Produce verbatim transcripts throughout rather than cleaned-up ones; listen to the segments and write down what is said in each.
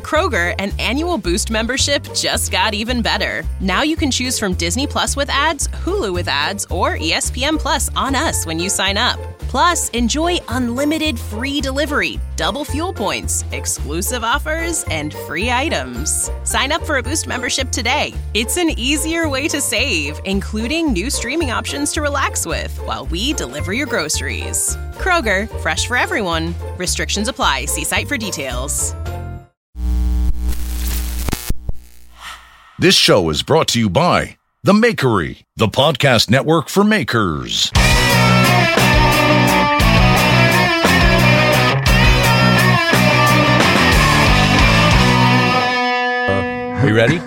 Kroger, an annual Boost membership just got even better. Now you can choose from Disney Plus with ads, Hulu with ads, or E S P N Plus on us when you sign up. Plus, enjoy unlimited free delivery, double fuel points, exclusive offers, and free items. Sign up for a Boost membership today. It's an easier way to save, including new streaming options to relax with while we deliver your groceries. Kroger, fresh for everyone. Restrictions apply. See site for details. This show is brought to you by The Makery, the podcast network for makers. Are you ready?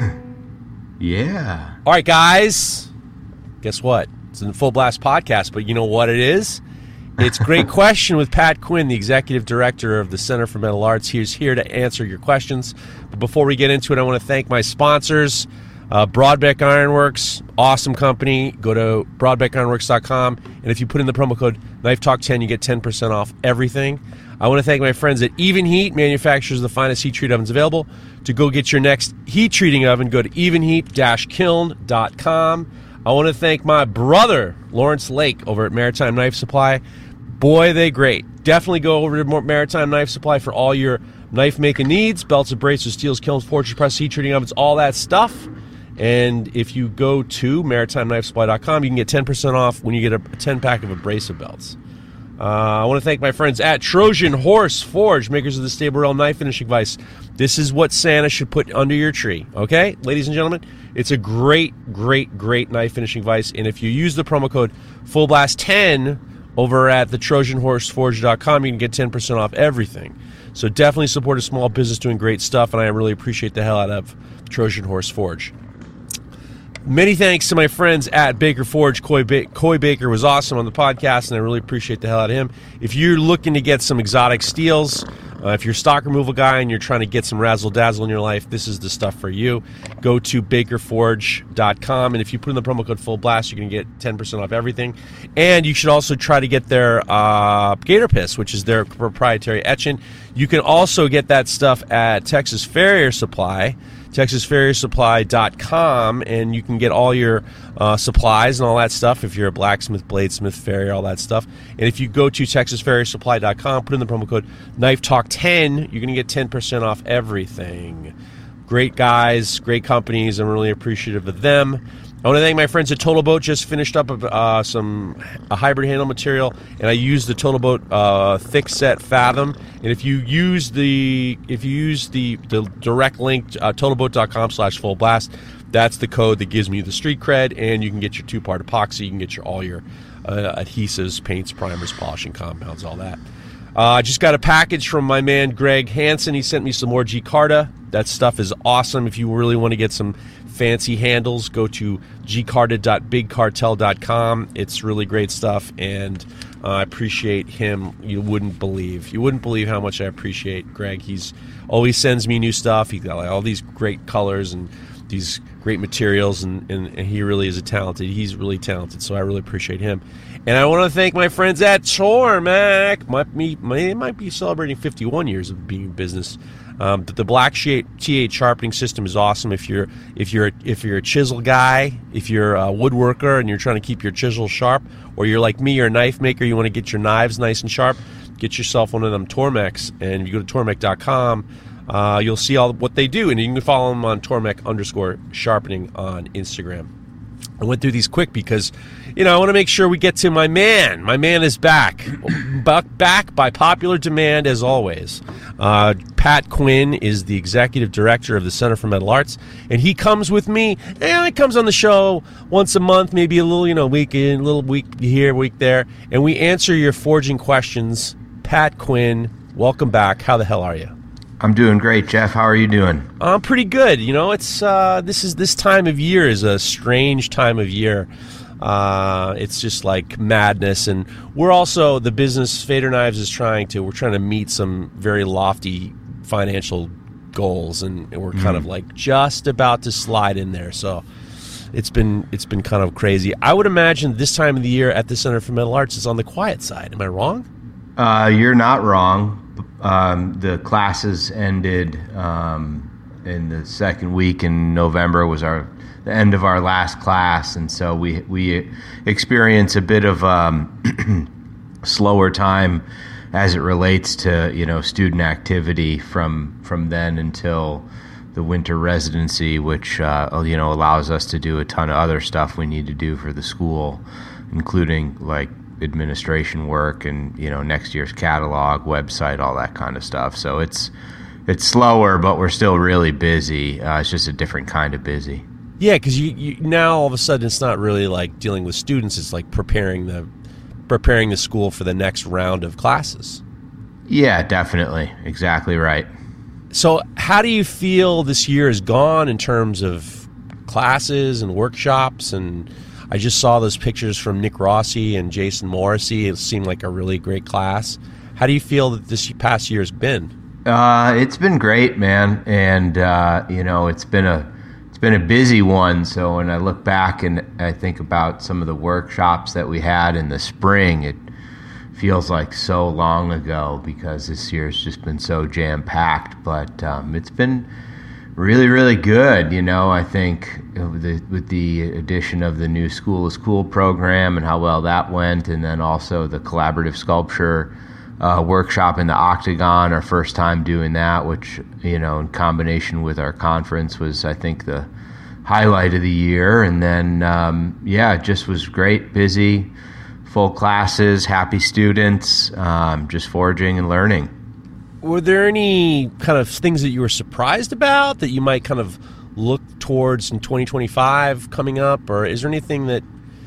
Yeah. All right, guys. Guess what? It's a Full Blast podcast, but you know what it is? It's Great Question with Pat Quinn, the executive director of the Center for Metal Arts. He's here to answer your questions. But before we get into it, I want to thank my sponsors, uh, Broadbeck Ironworks, awesome company. Go to broadbeck ironworks dot com, and if you put in the promo code Knife Talk ten, you get ten percent off everything. I want to thank my friends at Even Heat, manufacturers of the finest heat treat ovens available. To go get your next heat treating oven, go to even heat dash kiln dot com. I want to thank my brother, Lawrence Lake, over at Maritime Knife Supply. Boy, they great. Definitely go over to Maritime Knife Supply for all your knife-making needs, belts, abrasives, steels, kilns, forged press, heat treating ovens, all that stuff. And if you go to maritime knife supply dot com, you can get ten percent off when you get a ten-pack of abrasive belts. Uh, I want to thank my friends at Trojan Horse Forge, makers of the Stable Rail knife finishing vise. This is what Santa should put under your tree, okay? Ladies and gentlemen, it's a great, great, great knife finishing vise. And if you use the promo code full blast ten over at the trojan horse forge dot com, you can get ten percent off everything. So definitely support a small business doing great stuff, and I really appreciate the hell out of Trojan Horse Forge. Many thanks to my friends at Baker Forge. Coy, ba- Coy Baker was awesome on the podcast, and I really appreciate the hell out of him. If you're looking to get some exotic steels, uh, if you're a stock removal guy and you're trying to get some razzle-dazzle in your life, this is the stuff for you. Go to baker forge dot com, and if you put in the promo code FULLBLAST, you're going to get ten percent off everything. And you should also try to get their uh, Gator Piss, which is their proprietary etchant. You can also get that stuff at Texas Farrier Supply, texas farrier supply dot com, and you can get all your uh, supplies and all that stuff if you're a blacksmith, bladesmith, farrier, all that stuff. And if you go to texas farrier supply dot com, put in the promo code knife talk ten, you're going to get ten percent off everything. Great guys, great companies. I'm really appreciative of them. I want to thank my friends at Total Boat. Just finished up uh, some a hybrid handle material, and I used the Total Boat uh, thick set Fathom. And if you use the if you use the, the direct link uh, total boat dot com slash full blast, that's the code that gives me the street cred, and you can get your two part epoxy. You can get your all your uh, adhesives, paints, primers, polishing compounds, all that. I uh, just got a package from my man Greg Hansen. He sent me some more G-Carta. That stuff is awesome. If you really want to get some fancy handles, go to g carta dot big cartel dot com. It's really great stuff, and uh, I appreciate him. You wouldn't believe. You wouldn't believe how much I appreciate Greg. He's always sends me new stuff. He's got like all these great colors and these great materials, and, and, and he really is a talented. He's really talented, so I really appreciate him. And I want to thank my friends at Tormac. Might be, they might be celebrating fifty-one years of being in business. Um, but the Black T eight sharpening system is awesome. If you're if you're if you're a chisel guy, if you're a woodworker and you're trying to keep your chisel sharp, or you're like me, you're a knife maker, you want to get your knives nice and sharp, get yourself one of them Tormacs, and you go to tormac dot com. Uh, you'll see all what they do, and you can follow them on Tormac underscore sharpening on Instagram. I went through these quick because, you know, I want to make sure we get to my man. My man is back. Back by popular demand, as always. Uh, Pat Quinn is the executive director of the Center for Metal Arts, and he comes with me, and he comes on the show once a month, maybe a little, you know, week in, a little week here, week there, and we answer your forging questions. Pat Quinn, welcome back. How the hell are you? I'm doing great, Jeff. How are you doing? I'm pretty good. You know, it's uh, this is this time of year is a strange time of year. Uh, it's just like madness, and we're also the business Fader Knives is trying to. We're trying to meet some very lofty financial goals, and, and we're kind mm. of like just about to slide in there. So it's been it's been kind of crazy. I would imagine this time of the year at the Center for Metal Arts is on the quiet side. Am I wrong? Uh, you're not wrong. um, the classes ended um, in the second week in November was our the end of our last class, and so we we experienced a bit of um, slower time as it relates to you know student activity from from then until the winter residency, which uh, you know allows us to do a ton of other stuff we need to do for the school, including like administration work and you know next year's catalog, website, all that kind of stuff. So it's it's slower, but we're still really busy. Uh, it's just a different kind of busy. Yeah, because you, you now all of a sudden it's not really like dealing with students; it's like preparing the preparing the school for the next round of classes. Yeah, definitely, exactly right. So, how do you feel this year has gone in terms of classes and workshops? And I just saw those pictures from Nick Rossi and Jason Morrissey. It seemed like a really great class. How do you feel that this past year has been? Uh, it's been great, man, and uh, you know it's been a it's been a busy one. So when I look back and I think about some of the workshops that we had in the spring, it feels like so long ago because this year's just been so jam-packed. But um, it's been really, really good. You know, I think with the, with the addition of the new School is Cool program and how well that went, and then also the collaborative sculpture uh, workshop in the Octagon, our first time doing that, which, you know, in combination with our conference was, I think, the highlight of the year. And then, um, yeah, it just was great, busy, full classes, happy students, um, just foraging and learning. Were there any kind of things that you were surprised about that you might kind of look towards in twenty twenty-five coming up, or is there anything that,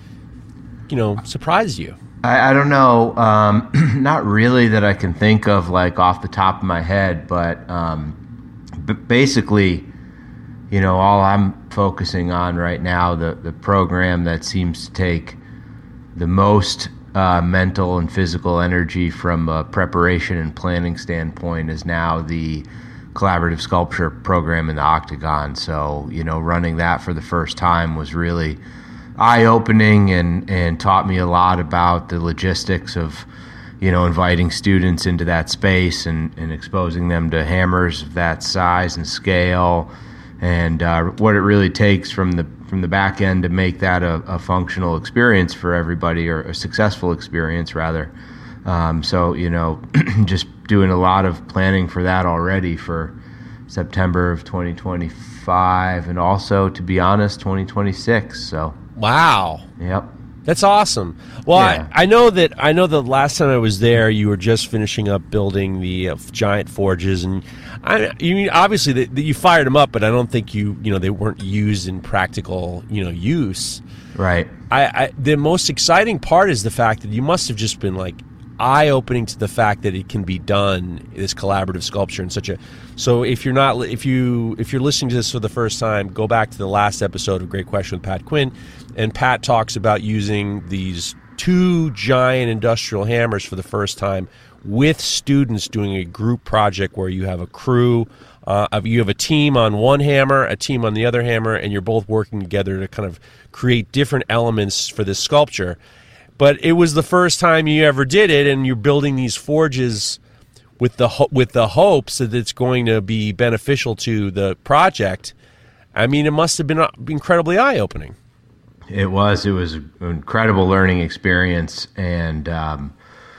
you know, surprised you? I, I don't know. Um, not really that I can think of, like, off the top of my head, but, um, but basically, you know, all I'm focusing on right now, the, the program that seems to take the most Uh, mental and physical energy from a preparation and planning standpoint is now the collaborative sculpture program in the Octagon. So, you know, running that for the first time was really eye-opening and, and taught me a lot about the logistics of, you know, inviting students into that space and, and exposing them to hammers of that size and scale, and uh, what it really takes from the from the back end to make that a, a functional experience for everybody, or a successful experience rather. Um, so, you know, just doing a lot of planning for that already for September of twenty twenty-five, and also, to be honest, twenty twenty-six. So, wow, yep, that's awesome. Well, yeah. I, I know that I know the last time I was there, you were just finishing up building the uh, giant forges, and I, you mean obviously that you fired them up, but I don't think you you know they weren't used in practical you know use. Right. I, I the most exciting part is the fact that you must have just been like eye-opening to the fact that it can be done, this collaborative sculpture in such a. So if you're not if you if you're listening to this for the first time, go back to the last episode of Great Question with Pat Quinn, and Pat talks about using these two giant industrial hammers for the first time with students, doing a group project where you have a crew, uh, you have a team on one hammer, a team on the other hammer, and you're both working together to kind of create different elements for this sculpture. But it was the first time you ever did it, and you're building these forges with the ho- with the hopes that it's going to be beneficial to the project. I mean, it must have been incredibly eye-opening. It was. It was an incredible learning experience, and um,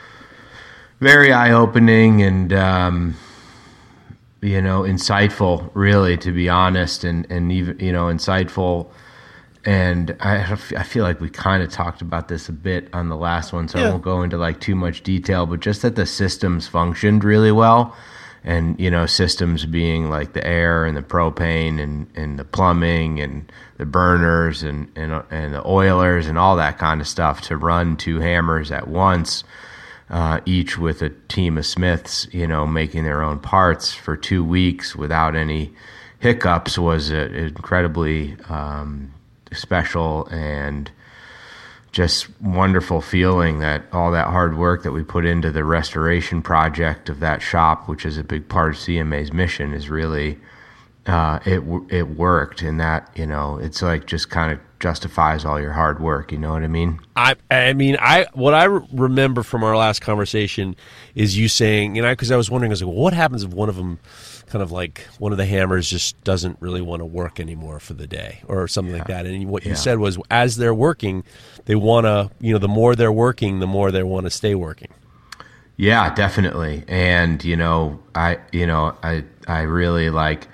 very eye-opening, and um, you know, insightful. Really, to be honest, and and even you know, insightful. And I I feel like we kind of talked about this a bit on the last one, so yeah. I won't go into like too much detail. But just that the systems functioned really well. And, you know, systems being like the air and the propane and, and the plumbing and the burners and, and and the oilers and all that kind of stuff to run two hammers at once, uh, each with a team of smiths, you know, making their own parts for two weeks without any hiccups was a, incredibly um, special and just wonderful feeling that all that hard work that we put into the restoration project of that shop, which is a big part of C M A's mission, is really, uh, it it worked. And that, you know, it's like just kind of justifies all your hard work. You know what I mean? I I mean, I what I re- remember from our last conversation is you saying, you know, because I was wondering, I was like, well, what happens if one of them kind of like one of the hammers just doesn't really want to work anymore for the day or something yeah. like that? And what you yeah. said was, as they're working, they want to, you know, the more they're working, the more they want to stay working. Yeah, definitely. And, you know, I, you know, I, I really like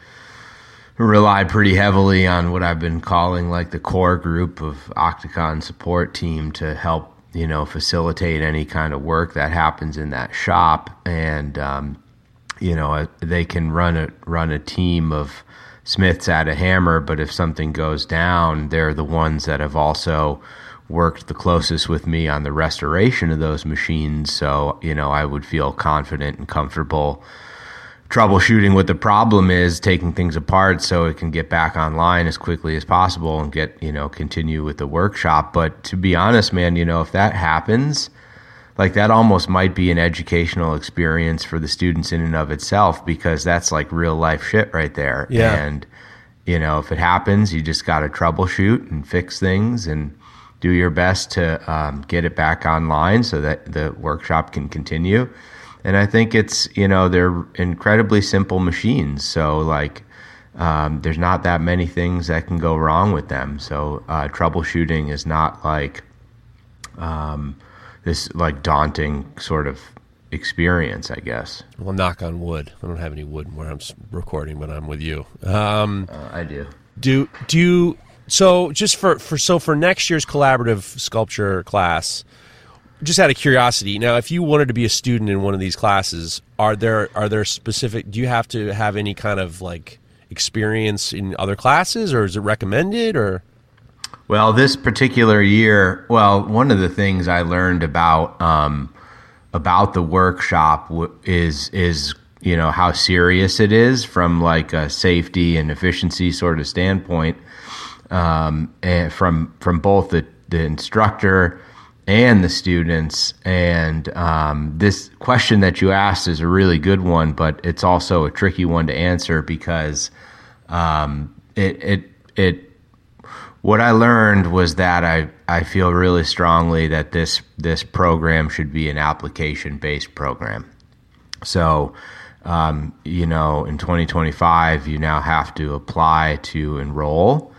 rely pretty heavily on what I've been calling like the core group of Octacon support team to help, you know, facilitate any kind of work that happens in that shop. And, um, you know, they can run a, run a team of smiths at a hammer, but if something goes down, they're the ones that have also worked the closest with me on the restoration of those machines. So, you know, I would feel confident and comfortable troubleshooting what the problem is, taking things apart so it can get back online as quickly as possible and get, you know, continue with the workshop. But to be honest, man, you know, if that happens, like that almost might be an educational experience for the students in and of itself, because that's like real life shit right there. Yeah. And, you know, if it happens, you just got to troubleshoot and fix things and do your best to um, get it back online so that the workshop can continue. And I think it's, you know, they're incredibly simple machines. So like, um, there's not that many things that can go wrong with them. So uh, troubleshooting is not like um, this like daunting sort of experience, I guess. Well, knock on wood. I don't have any wood where I'm recording, but I'm with you. Um, uh, I do. Do, do you, so just for, for, so for next year's collaborative sculpture class, just out of curiosity, now, if you wanted to be a student in one of these classes, are there are there specific? Do you have to have any kind of like experience in other classes, or is it recommended? Or well, this particular year, well, one of the things I learned about um, about the workshop is is you know how serious it is from like a safety and efficiency sort of standpoint, um, and from from both the the instructor and the students. And um, this question that you asked is a really good one, but it's also a tricky one to answer because um, it, it, it, what I learned was that I, I feel really strongly that this, this program should be an application-based program. So, um, you know, in twenty twenty-five, you now have to apply to enroll.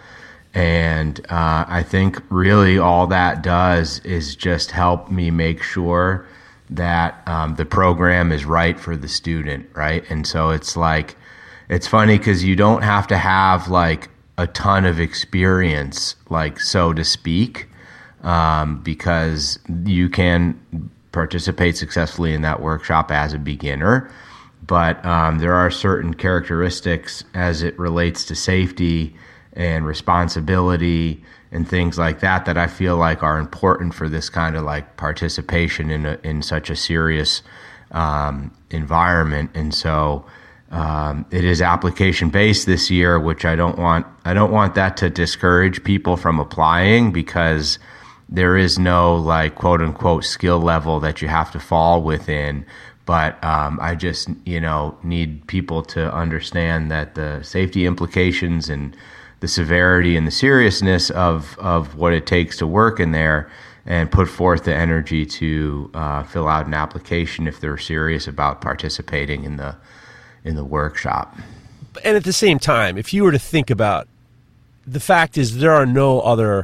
And uh, I think really all that does is just help me make sure that um, the program is right for the student, right? And so it's like, it's funny because you don't have to have like a ton of experience, like so to speak, um, because you can participate successfully in that workshop as a beginner. But um, there are certain characteristics as it relates to safety and responsibility and things like that that I feel like are important for this kind of like participation in a, in such a serious um, environment. And so um, it is application based this year, which I don't want. I don't want that to discourage people from applying, because there is no like quote unquote skill level that you have to fall within. But um, I just you know need people to understand that the safety implications and the severity and the seriousness of, of what it takes to work in there, and put forth the energy to uh, fill out an application if they're serious about participating in the in the workshop. And at the same time, if you were to think about, the fact is there are no other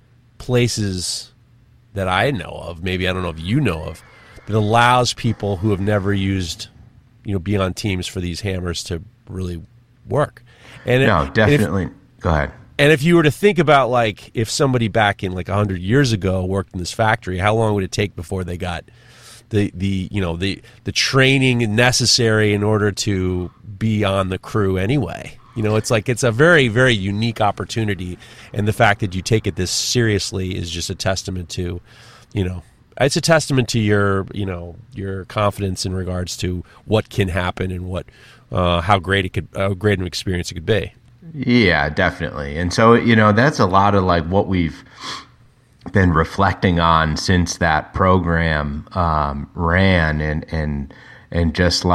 places that I know of, maybe I don't know if you know of, that allows people who have never used, you know, be on teams for these hammers to really work. And no, it, definitely. And if, Go ahead. And if you were to think about, like, if somebody back in like a hundred years ago worked in this factory, how long would it take before they got the the you know the the training necessary in order to be on the crew anyway? You know, it's like it's a very very unique opportunity, and the fact that you take it this seriously is just a testament to, you know, it's a testament to your you know your confidence in regards to what can happen and what uh, how great it could how great an experience it could be. Yeah, definitely. And so, you know, that's a lot of like what we've been reflecting on since that program um, ran, and, and, and just like,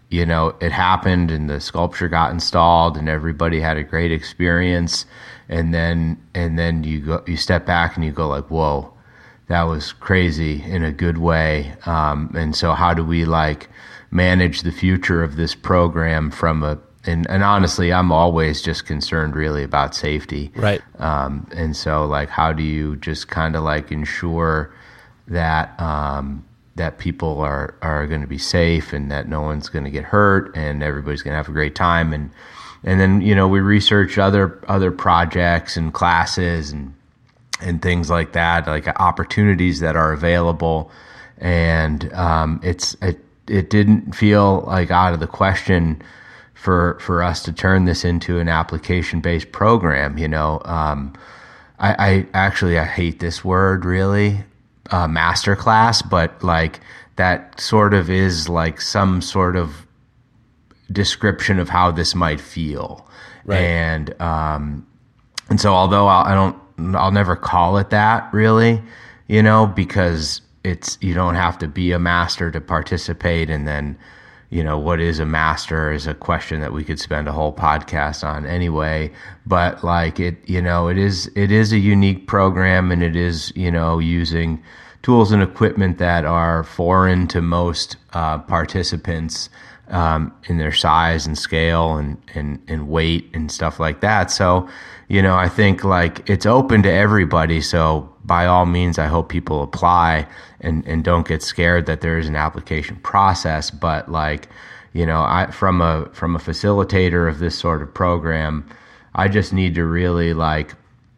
you know, it happened and the sculpture got installed and everybody had a great experience. And then, and then you go, you step back and you go like, whoa, that was crazy in a good way. Um, and so how do we like manage the future of this program from a, and, and honestly, I'm always just concerned really about safety. Right. Um, and so like, how do you just kind of like ensure that, um, that people are, are going to be safe and that no one's going to get hurt and everybody's going to have a great time. And, and then, you know, we research other, other projects and classes and, and things like that, like opportunities that are available. And, um, it's, it, it didn't feel like out of the question for, for us to turn this into an application-based program. You know, um, I, I actually, I hate this word really, uh, masterclass, but like that sort of is like some sort of description of how this might feel. Right. And, um, and so although I'll, I don't, I'll never call it that really, you know, because it's, you don't have to be a master to participate. And then, you know, what is a master is a question that we could spend a whole podcast on anyway. But like it, you know, it is, it is a unique program and it is, you know, using tools and equipment that are foreign to most uh, participants um, in their size and scale and, and, and weight and stuff like that. So, you know, I think like it's open to everybody. So by all means, I hope people apply and, and don't get scared that there is an application process. But like, you know, I, from a, from a facilitator of this sort of program, I just need to really like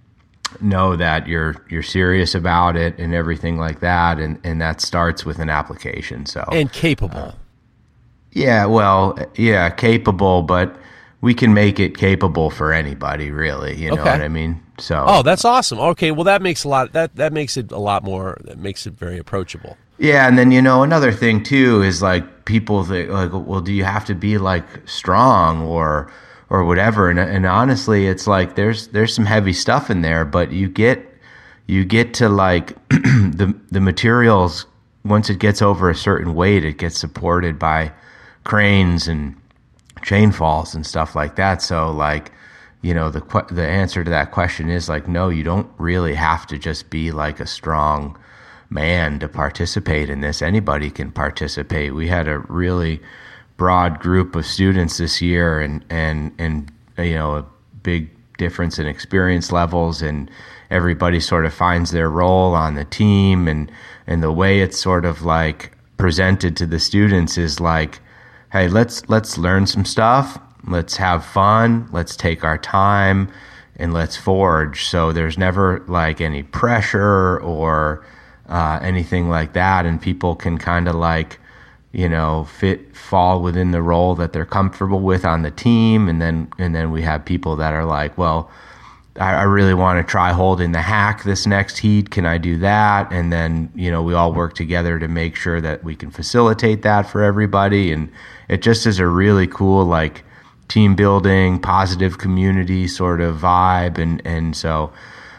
know that you're, you're serious about it and everything like that. And, and that starts with an application. So, and capable. Uh, yeah, well, yeah, capable, but we can make it capable for anybody, really. You know okay. what I mean? So. Oh, that's awesome. Okay, well, that makes a lot. That that makes it a lot more. That makes it very approachable. Yeah, and then you know another thing too is like people think like, well, do you have to be like strong or or whatever? And and honestly, it's like there's there's some heavy stuff in there, but you get you get to like the the materials once it gets over a certain weight, it gets supported by cranes and chain falls and stuff like that. So like, you know, the the answer to that question is like, no, you don't really have to just be like a strong man to participate in this. Anybody can participate. We had a really broad group of students this year and, and, and, you know, a big difference in experience levels, and everybody sort of finds their role on the team. And, and the way it's sort of like presented to the students is like, hey, let's let's learn some stuff. Let's have fun. Let's take our time and let's forge. So there's never like any pressure or uh, anything like that. And people can kind of like, you know, fit, fall within the role that they're comfortable with on the team. And then, and then we have people that are like, well, I, I really want to try holding the hack this next heat. Can I do that? And then, you know, we all work together to make sure that we can facilitate that for everybody. And it just is a really cool, like, team building, positive community sort of vibe. And, and so,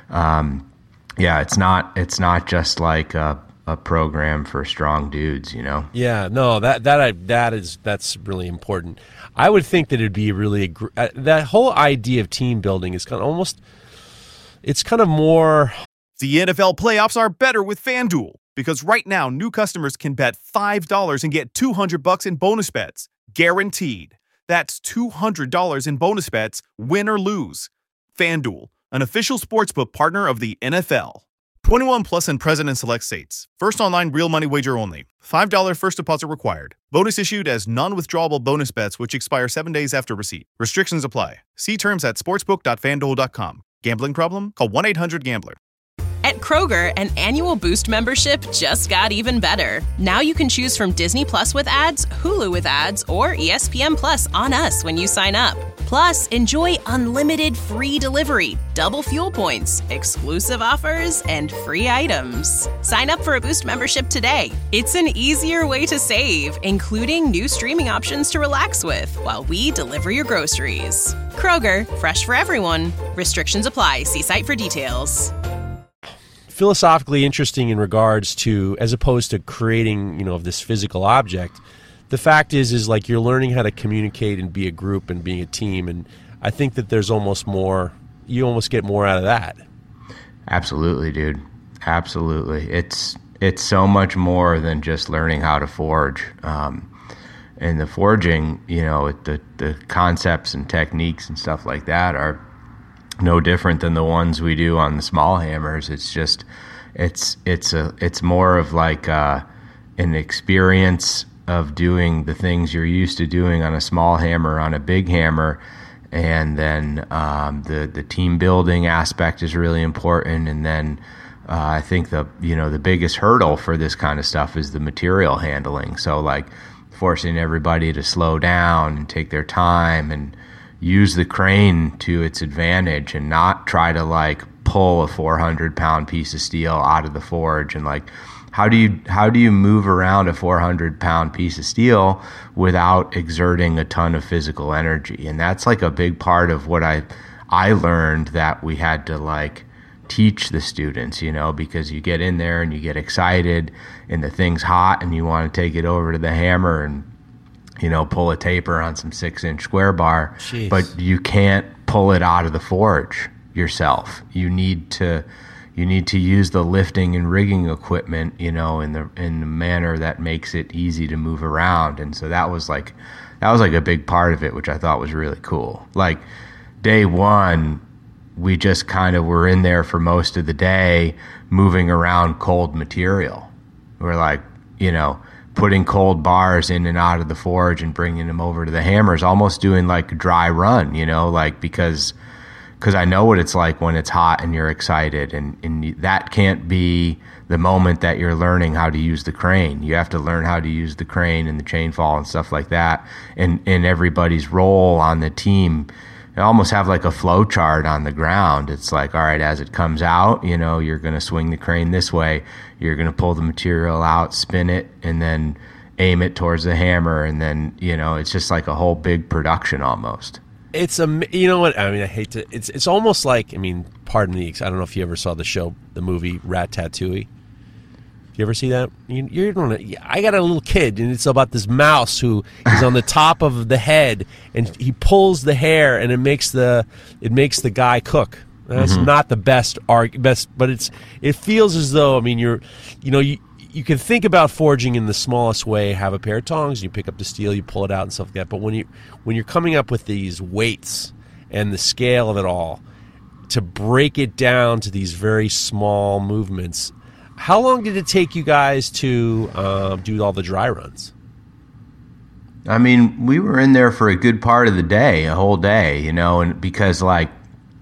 um, yeah, it's not, it's not just like a, a program for strong dudes, you know? Yeah, no, that, that, I, that is, that's really important. I would think that it'd be really, uh, that whole idea of team building is kind of almost, it's kind of more. The N F L playoffs are better with FanDuel, because right now new customers can bet five dollars and get two hundred bucks in bonus bets, guaranteed. That's two hundred dollars in bonus bets, win or lose. FanDuel, an official sportsbook partner of the N F L. twenty-one plus and present in select states. First online real money wager only. five dollars first deposit required. Bonus issued as non-withdrawable bonus bets which expire seven days after receipt. Restrictions apply. See terms at sportsbook dot fanduel dot com. Gambling problem? Call one eight hundred gambler. At Kroger, an annual Boost membership just got even better. Now you can choose from Disney Plus with ads, Hulu with ads, or E S P N Plus on us when you sign up. Plus, enjoy unlimited free delivery, double fuel points, exclusive offers, and free items. Sign up for a Boost membership today. It's an easier way to save, including new streaming options to relax with while we deliver your groceries. Kroger, fresh for everyone. Restrictions apply. See site for details. Philosophically interesting in regards to, as opposed to creating, you know, this physical object, the fact is, is like you're learning how to communicate and be a group and being a team. And I think that there's almost more, you almost get more out of that. Absolutely, dude. Absolutely. It's, it's so much more than just learning how to forge. Um, and the forging, you know, the, the concepts and techniques and stuff like that are no different than the ones we do on the small hammers. It's just, it's, it's a, it's more of like, uh, an experience of doing the things you're used to doing on a small hammer, on a big hammer. And then um, the the team building aspect is really important. And then uh, I think the you know the biggest hurdle for this kind of stuff is the material handling. So like forcing everybody to slow down and take their time and use the crane to its advantage, and not try to like pull a four hundred pound piece of steel out of the forge. And like, How do you how do you move around a four hundred pound piece of steel without exerting a ton of physical energy? And that's like a big part of what I I learned that we had to like teach the students, you know, because you get in there and you get excited and the thing's hot and you want to take it over to the hammer and, you know, pull a taper on some six inch square bar. Jeez. But you can't pull it out of the forge yourself. You need to You need to use the lifting and rigging equipment, you know, in the in the manner that makes it easy to move around. And so that was like that was like a big part of it, which I thought was really cool. Like day one, we just kind of were in there for most of the day moving around cold material. We're like, you know, putting cold bars in and out of the forge and bringing them over to the hammers, almost doing like a dry run, you know, like because because I know what it's like when it's hot and you're excited, and, and that can't be the moment that you're learning how to use the crane. You have to learn how to use the crane and the chain fall and stuff like that, and, and everybody's role on the team. You almost have like a flow chart on the ground. It's like, all right, as it comes out, you know, you're going to swing the crane this way, you're going to pull the material out, spin it, and then aim it towards the hammer, and then, you know, it's just like a whole big production almost. It's a, you know what, I mean, I hate to, it's it's almost like, I mean, pardon me, I don't know if you ever saw the show, the movie Ratatouille. You ever see that? You, you're gonna, I got a little kid, and it's about this mouse who is on the top of the head, and he pulls the hair, and it makes the, it makes the guy cook. That's mm-hmm. not the best, arg, best, but it's, it feels as though, I mean, you're, you know, you, you can think about forging in the smallest way, have a pair of tongs, you pick up the steel, you pull it out and stuff like that. But when you when you're coming up with these weights and the scale of it all, to break it down to these very small movements, how long did it take you guys to uh, do all the dry runs? I mean, we were in there for a good part of the day, a whole day, you know, and because like,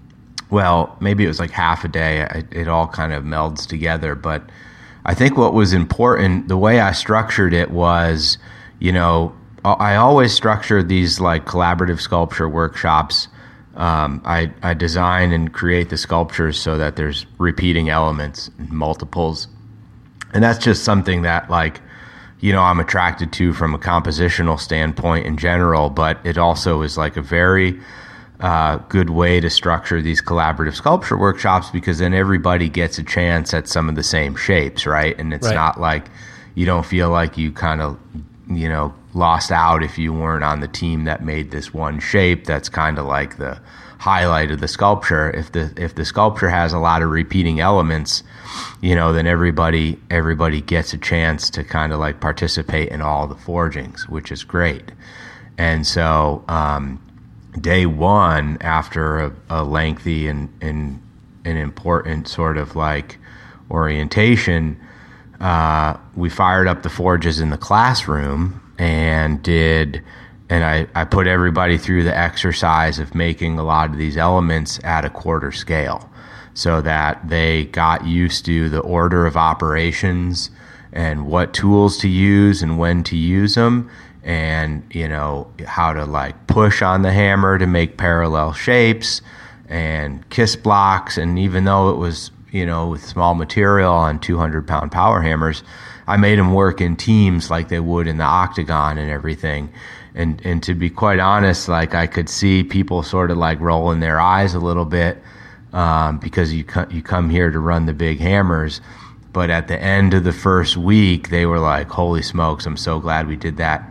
well, maybe it was like half a day. It, it all kind of melds together, but I think what was important, the way I structured it was, you know, I always structured these like collaborative sculpture workshops. Um, I, I design and create the sculptures so that there's repeating elements, multiples. And that's just something that like, you know, I'm attracted to from a compositional standpoint in general, but it also is like a very Uh, good way to structure these collaborative sculpture workshops, because then everybody gets a chance at some of the same shapes, right? And it's right. not like you don't feel like you kind of, you know, lost out if you weren't on the team that made this one shape that's kind of like the highlight of the sculpture. If the if the sculpture has a lot of repeating elements, you know, then everybody everybody gets a chance to kind of like participate in all the forgings, which is great. And so um day one, after a, a lengthy and, and an important sort of like orientation, uh, we fired up the forges in the classroom and did, and I, I put everybody through the exercise of making a lot of these elements at a quarter scale so that they got used to the order of operations and what tools to use and when to use them. And, you know, how to like push on the hammer to make parallel shapes and kiss blocks. And even though it was, you know, with small material on two hundred pound power hammers, I made them work in teams like they would in the octagon and everything. And, and to be quite honest, like I could see people sort of like rolling their eyes a little bit um, because you, co- you come here to run the big hammers. But at the end of the first week, they were like, holy smokes, I'm so glad we did that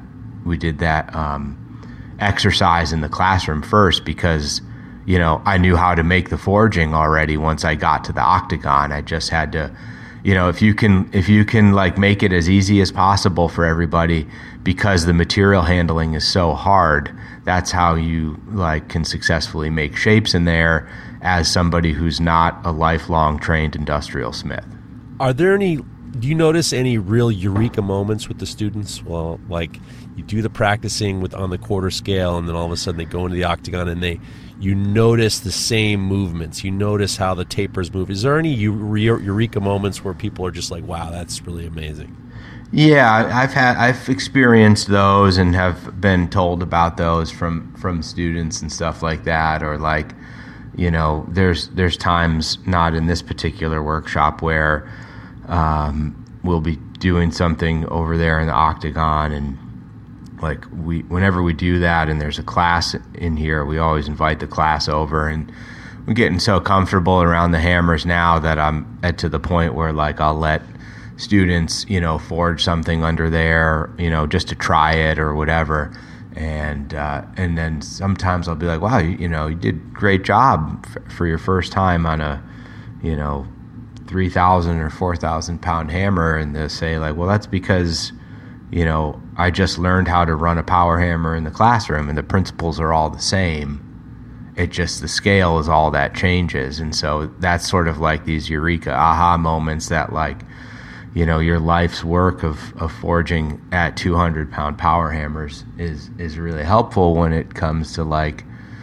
we did that um, exercise in the classroom first because, you know, I knew how to make the forging already once I got to the octagon. I just had to, you know, if you can, if you can like make it as easy as possible for everybody because the material handling is so hard, that's how you like can successfully make shapes in there as somebody who's not a lifelong trained industrial smith. Are there any, do you notice any real eureka moments with the students? Well, like you do the practicing with on the quarter scale and then all of a sudden they go into the octagon and they, you notice the same movements. You notice how the tapers move. Is there any eureka moments where people are just like, wow, that's really amazing? Yeah, I've had I've experienced those and have been told about those from, from students and stuff like that. Or like, you know, there's there's times, not in this particular workshop, where um, we'll be doing something over there in the octagon, and like we whenever we do that and there's a class in here, we always invite the class over, and we're getting so comfortable around the hammers now that I'm at to the point where like I'll let students, you know, forge something under there, you know, just to try it or whatever. And uh, and then sometimes I'll be like, wow, you, you know, you did great job f- for your first time on a, you know, three thousand or four thousand pound hammer. And they'll say like, well, that's because, you know, I just learned how to run a power hammer in the classroom and the principles are all the same. It just, the scale is all that changes. And so that's sort of like these eureka aha moments that like, you know, your life's work of, of forging at two hundred pound power hammers is, is really helpful when it comes to like,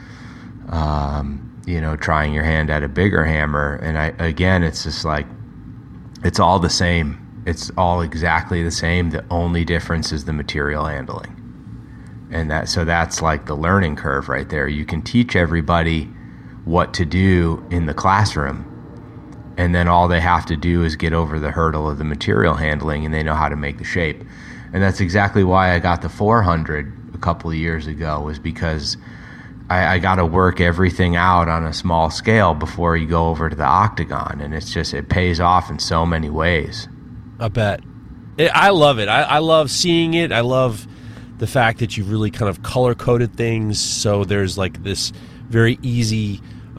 um, you know, trying your hand at a bigger hammer. And I, again, it's just like, it's all the same. It's all exactly the same. The only difference is the material handling. And that, so that's like the learning curve right there. You can teach everybody what to do in the classroom, and then all they have to do is get over the hurdle of the material handling, and they know how to make the shape. And that's exactly why I got the four hundred a couple of years ago, was because I, I got to work everything out on a small scale before you go over to the octagon. And it's just, it pays off in so many ways. I bet. It, I love it. I, I love seeing it. I love the fact that you've really kind of color-coded things, so there's like this very easy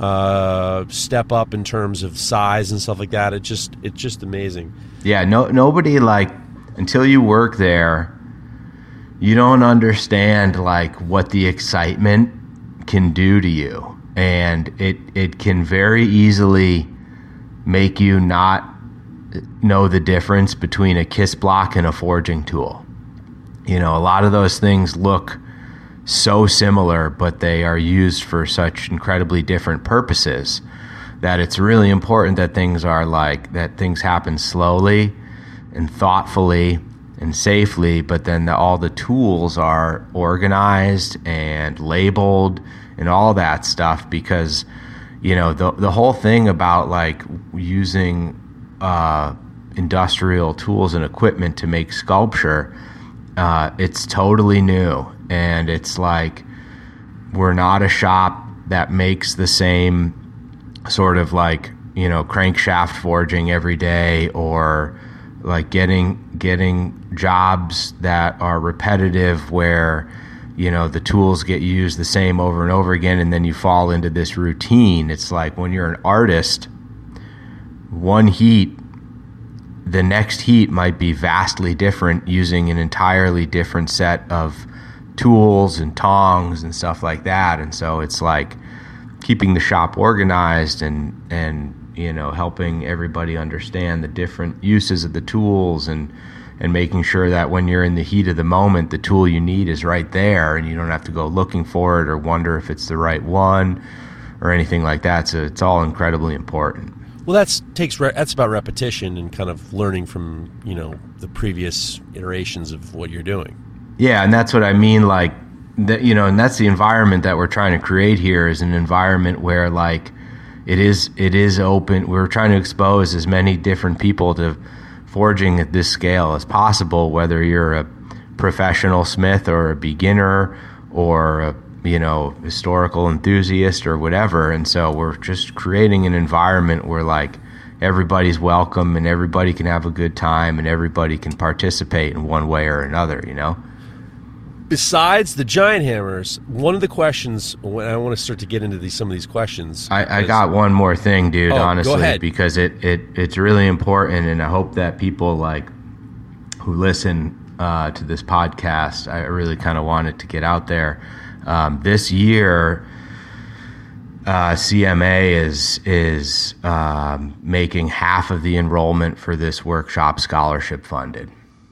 uh, step up in terms of size and stuff like that. It just, it's just amazing. Yeah, no, nobody like, until you work there, you don't understand like what the excitement can do to you, and it it can very easily make you not know the difference between a kiss block and a forging tool. You know, a lot of those things look so similar, but they are used for such incredibly different purposes that it's really important that things are like, that things happen slowly and thoughtfully and safely, but then the, all the tools are organized and labeled and all that stuff, because, you know, the the whole thing about like using uh, industrial tools and equipment to make sculpture, Uh, it's totally new, and it's like we're not a shop that makes the same sort of like, you know, crankshaft forging every day, or like getting getting jobs that are repetitive where, you know, the tools get used the same over and over again, and then you fall into this routine. It's like when you're an artist, one heat, the next heat might be vastly different, using an entirely different set of tools and tongs and stuff like that. And so it's like keeping the shop organized and, and, you know, helping everybody understand the different uses of the tools, and, and making sure that when you're in the heat of the moment, the tool you need is right there and you don't have to go looking for it or wonder if it's the right one or anything like that. So it's all incredibly important. Well, that's takes re- that's about repetition and kind of learning from, you know, the previous iterations of what you're doing. Yeah, and that's what I mean. Like, that, you know, and that's the environment that we're trying to create here, is an environment where like it is it is open. We're trying to expose as many different people to forging at this scale as possible, whether you're a professional smith or a beginner or a, you know, historical enthusiast or whatever. And so we're just creating an environment where like everybody's welcome and everybody can have a good time and everybody can participate in one way or another, you know? besides the giant hammers, one of the questions, when I want to start to get into these, some of these questions. I, I is, got one more thing, dude, oh, honestly, go ahead. because it, it, it's really important, and I hope that people like who listen uh, to this podcast, I really kind of wanted to get out there. Um, this year, uh, C M A is is um, making half of the enrollment for this workshop scholarship funded.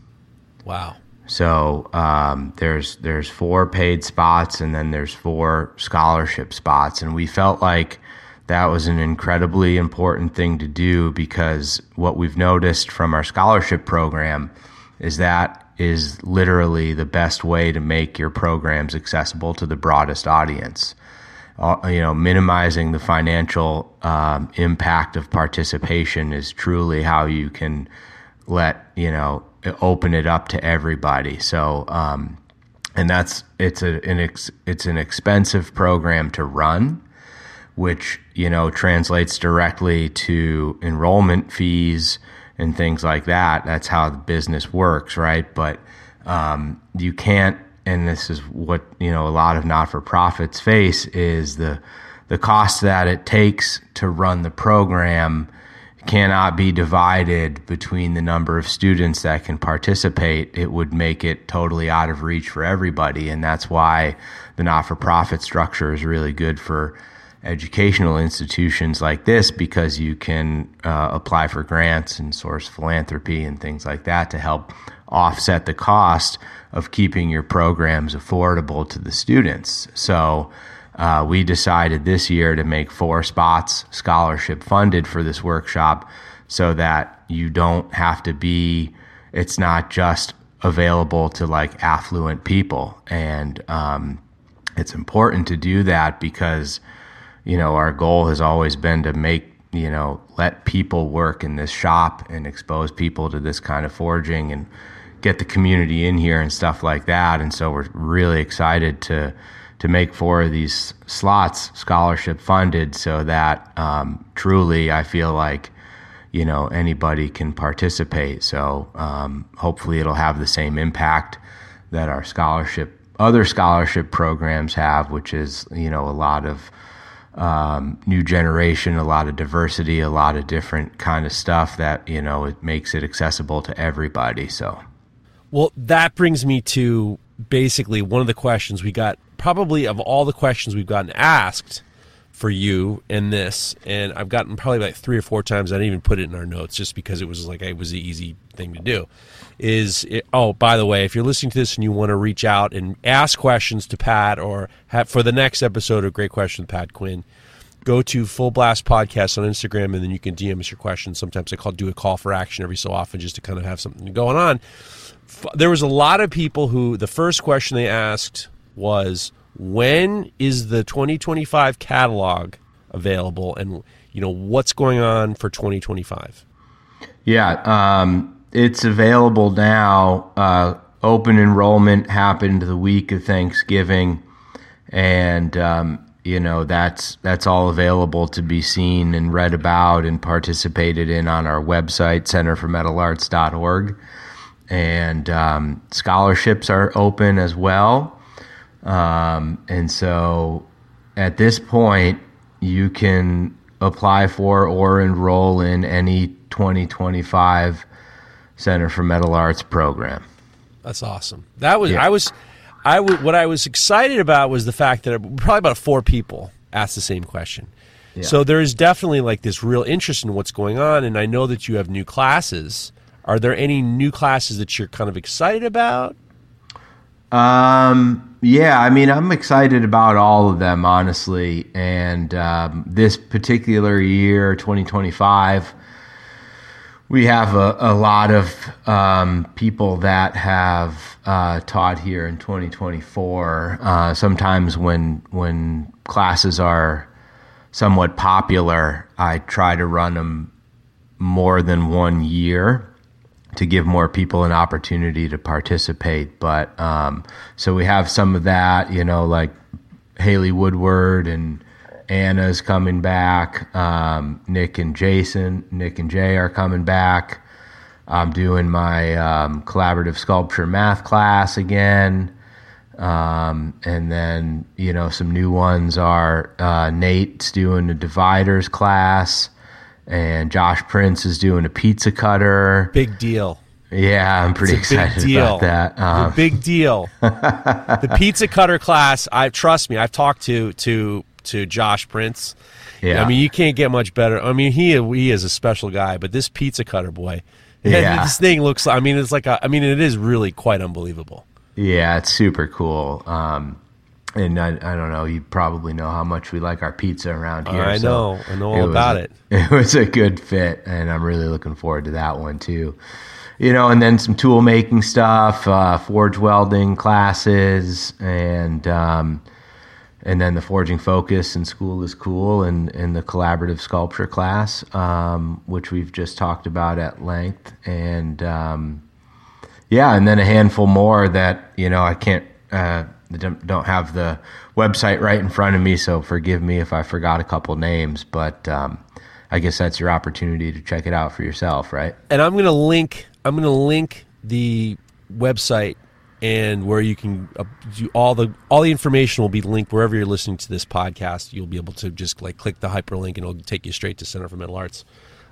Wow. So um, there's there's four paid spots, and then there's four scholarship spots, and we felt like that was an incredibly important thing to do, because what we've noticed from our scholarship program is that is literally the best way to make your programs accessible to the broadest audience. Uh, you know, minimizing the financial um, impact of participation is truly how you can let, you know, open it up to everybody. So, um, and that's, it's a, an ex, it's an expensive program to run, which, you know, translates directly to enrollment fees and things like that. That's how the business works, right? But, um, you can't, and this is what, you know, a lot of not-for-profits face, is the, the cost that it takes to run the program cannot be divided between the number of students that can participate. It would make it totally out of reach for everybody. And that's why the not-for-profit structure is really good for educational institutions like this, because you can uh, apply for grants and source philanthropy and things like that to help offset the cost of keeping your programs affordable to the students. So Uh, we decided this year to make four spots scholarship funded for this workshop, so that you don't have to be, it's not just available to like affluent people. And um, it's important to do that because, you know, our goal has always been to make, you know, let people work in this shop and expose people to this kind of forging and get the community in here and stuff like that. And so we're really excited to to make four of these slots scholarship funded, so that um, truly I feel like, you know, anybody can participate. So um, hopefully it'll have the same impact that our scholarship, other scholarship programs have, which is, you know, a lot of um, new generation, a lot of diversity, a lot of different kind of stuff that, you know, it makes it accessible to everybody. So, well, that brings me to basically one of the questions we got, probably of all the questions we've gotten asked for you in this, and I've gotten probably like three or four times. I didn't even put it in our notes just because it was like it was the easy thing to do. Is it, oh, by the way, if you're listening to this and you want to reach out and ask questions to Pat, or have, for the next episode of Great Question with Pat Quinn, go to Full Blast Podcast on Instagram, and then you can D M us your questions. Sometimes I call do a call for action every so often just to kind of have something going on. There was a lot of people who the first question they asked was, when is the twenty twenty-five catalog available, and you know what's going on for twenty twenty-five? Yeah, um, it's available now. Uh, open enrollment happened the week of Thanksgiving, and um, you know that's that's all available to be seen and read about and participated in on our website, center for metal arts dot org. And um, scholarships are open as well. Um, and so at this point, you can apply for or enroll in any twenty twenty-five Center for Metal Arts program. That's awesome. That was, yeah. I was, I w- what I was excited about was the fact that probably about four people asked the same question. Yeah. So there is definitely like this real interest in what's going on. And I know that you have new classes. Are there any new classes that you're kind of excited about? Um, yeah, I mean, I'm excited about all of them, honestly. And um, this particular year, twenty twenty-five, we have a, a lot of um, people that have uh, taught here in twenty twenty-four. Uh, sometimes when when classes are somewhat popular, I try to run them more than one year to give more people an opportunity to participate. But um, so we have some of that, you know, like Haley Woodward and Anna's coming back. Um, Nick and Jason, Nick and Jay are coming back. I'm doing my um, collaborative sculpture math class again. Um, and then, you know, some new ones are uh, Nate's doing a dividers class, and Josh Prince is doing a pizza cutter. Big deal. Yeah, I'm pretty excited about that. Um, the big deal. The pizza cutter class, I trust me, I've talked to to to Josh Prince. Yeah. I mean, you can't get much better. I mean, he he is a special guy, but this pizza cutter boy, yeah. this thing looks, I mean, it's like a, I mean, it is really quite unbelievable. Yeah, it's super cool. Um, and I, I don't know, you probably know how much we like our pizza around here. I know. So I know all about a, it. It was a good fit, and I'm really looking forward to that one too. You know, and then some tool making stuff, uh, forge welding classes, and um, and then the forging focus in school is cool, and, and the collaborative sculpture class, um, which we've just talked about at length. And um, yeah, and then a handful more that, you know, I can't, uh, don't have the website right in front of me, so forgive me if I forgot a couple names, but um, I guess that's your opportunity to check it out for yourself, right? And I'm going to link, I'm going to link the website and where you can uh, do all the all the information will be linked wherever you're listening to this podcast. You'll be able to just like click the hyperlink and it'll take you straight to Center for Metal Arts.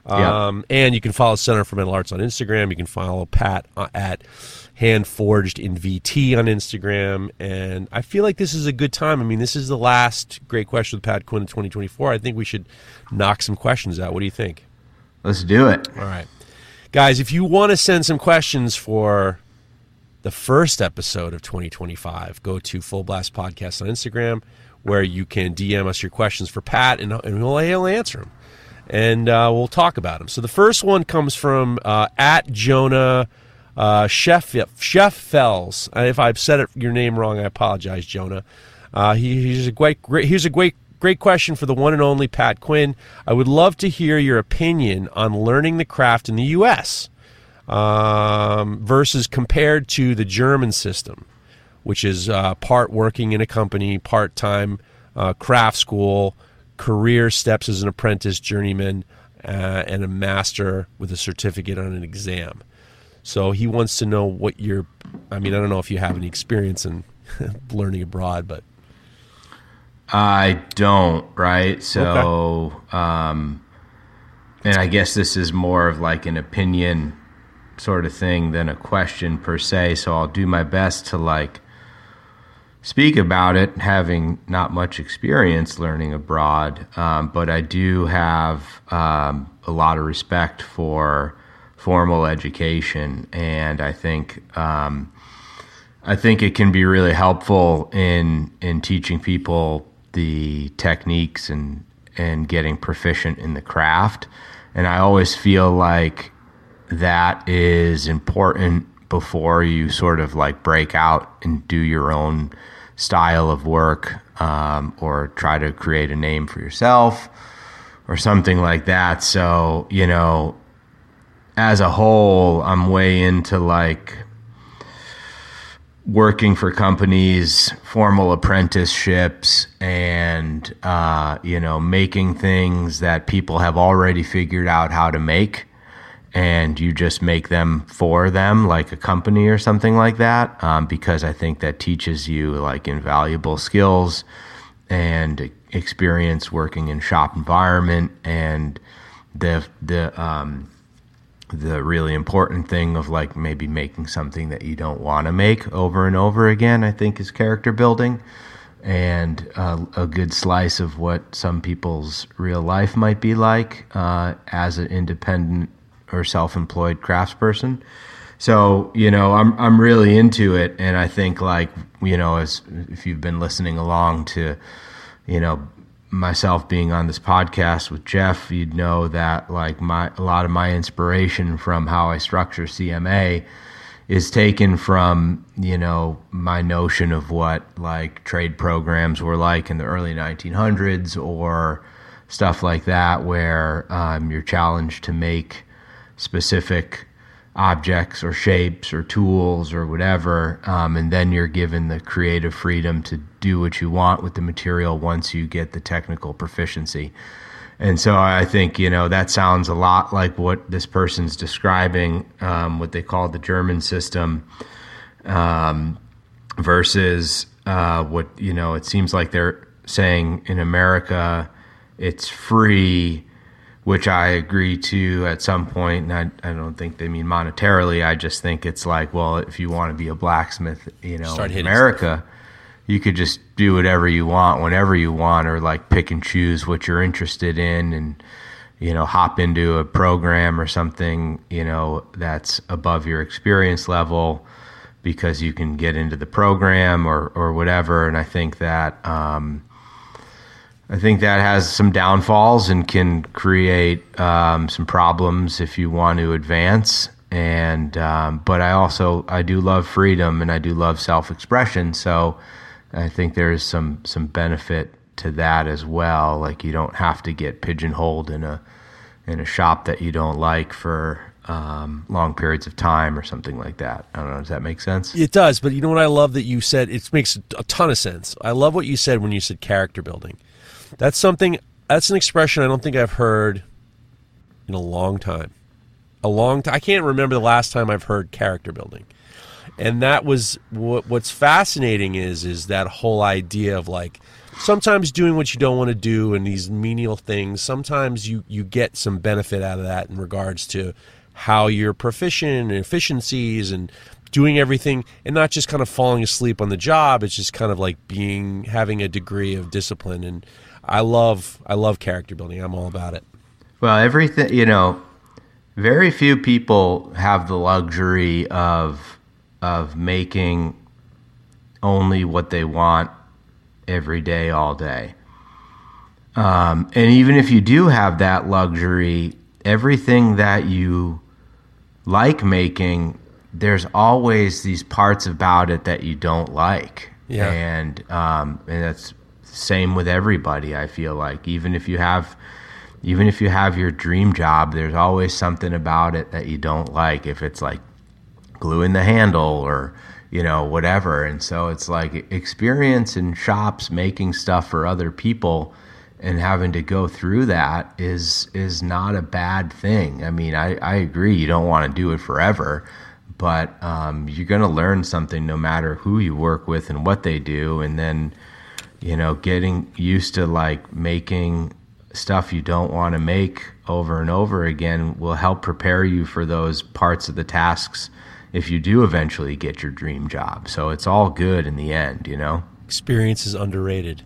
Um, yeah. And you can follow Center for Metal Arts on Instagram. You can follow Pat uh, at Hand Forged in V T on Instagram. And I feel like this is a good time. I mean, this is the last Great Question with Pat Quinn in twenty twenty-four. I think we should knock some questions out. What do you think? Let's do it. All right. Guys, if you want to send some questions for the first episode of twenty twenty-five, go to Full Blast Podcast on Instagram, where you can D M us your questions for Pat, and, and we'll, he'll answer them. And uh, we'll talk about them. So the first one comes from uh, at Jonah uh, Chef Chef Fells. If I've said it, your name wrong, I apologize, Jonah. Uh, he, he's a great, great. Here's a great, great question for the one and only Pat Quinn. I would love to hear your opinion on learning the craft in the U S um, versus compared to the German system, which is uh, part working in a company, part time uh, craft school, career steps as an apprentice, journeyman, uh, and a master with a certificate on an exam. So he wants to know what your, I mean, I don't know if you have any experience in learning abroad, but. I don't, right? So, okay. um, and I guess this is more of like an opinion sort of thing than a question per se. So I'll do my best to like speak about it, having not much experience learning abroad, um, but I do have um, a lot of respect for formal education, and I think um, I think it can be really helpful in in teaching people the techniques and and getting proficient in the craft. And I always feel like that is important before you sort of like break out and do your own style of work, um, or try to create a name for yourself or something like that. So, you know, as a whole, I'm way into like working for companies, formal apprenticeships, and, uh, you know, making things that people have already figured out how to make, and you just make them for them, like a company or something like that, um, because I think that teaches you like invaluable skills and experience working in shop environment, and the the um, the really important thing of like maybe making something that you don't want to make over and over again, I think is character building, and uh, a good slice of what some people's real life might be like uh, as an independent or self-employed craftsperson. So, you know, I'm I'm really into it, and I think like, you know, as if you've been listening along to, you know, myself being on this podcast with Jeff, you'd know that like my a lot of my inspiration from how I structure C M A is taken from, you know, my notion of what like trade programs were like in the early nineteen hundreds or stuff like that, where um, you're challenged to make specific objects or shapes or tools or whatever, um, and then you're given the creative freedom to do what you want with the material once you get the technical proficiency. And so I think, you know, that sounds a lot like what this person's describing, um, what they call the German system. Um, versus uh, what, you know, it seems like they're saying in America it's free, which I agree to at some point. And I, I don't think they mean monetarily. I just think it's like, well, if you want to be a blacksmith, you know, Start in America, stuff. You could just do whatever you want, whenever you want, or like pick and choose what you're interested in and, you know, hop into a program or something, you know, that's above your experience level because you can get into the program or, or whatever. And I think that, um, I think that has some downfalls and can create um, some problems if you want to advance. And um, but I also I do love freedom and I do love self-expression. So I think there's some some benefit to that as well. Like you don't have to get pigeonholed in a in a shop that you don't like for um, long periods of time or something like that. I don't know. Does that make sense? It does. But you know what I love that you said? It makes a ton of sense. I love what you said when you said character building. That's something, that's an expression I don't think I've heard in a long time. A long time. I can't remember the last time I've heard character building. And that was, what, what's fascinating is, is that whole idea of like, sometimes doing what you don't want to do and these menial things, sometimes you, you get some benefit out of that in regards to how you're proficient and efficiencies and doing everything and not just kind of falling asleep on the job. It's just kind of like being, having a degree of discipline. And I love, I love character building. I'm all about it. Well, everything, you know, very few people have the luxury of, of making only what they want every day, all day. Um, and even if you do have that luxury, everything that you like making, there's always these parts about it that you don't like. Yeah. And, um, and that's same with everybody. I feel like even if you have, even if you have your dream job, there's always something about it that you don't like. If it's like gluing the handle or, you know, whatever. And so it's like experience in shops, making stuff for other people and having to go through that is, is not a bad thing. I mean, I, I agree. You don't want to do it forever, but um, you're going to learn something no matter who you work with and what they do. And then, you know, getting used to like making stuff you don't want to make over and over again will help prepare you for those parts of the tasks if you do eventually get your dream job. So it's all good in the end, you know? Experience is underrated.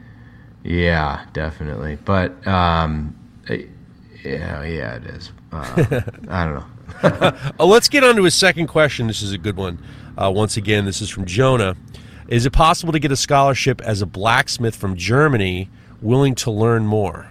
Yeah, definitely. But, um, yeah, yeah, it is. Uh, I don't know. uh, let's get on to a second question. This is a good one. Uh, once again, this is from Jonah. Is it possible to get a scholarship as a blacksmith from Germany, willing to learn more?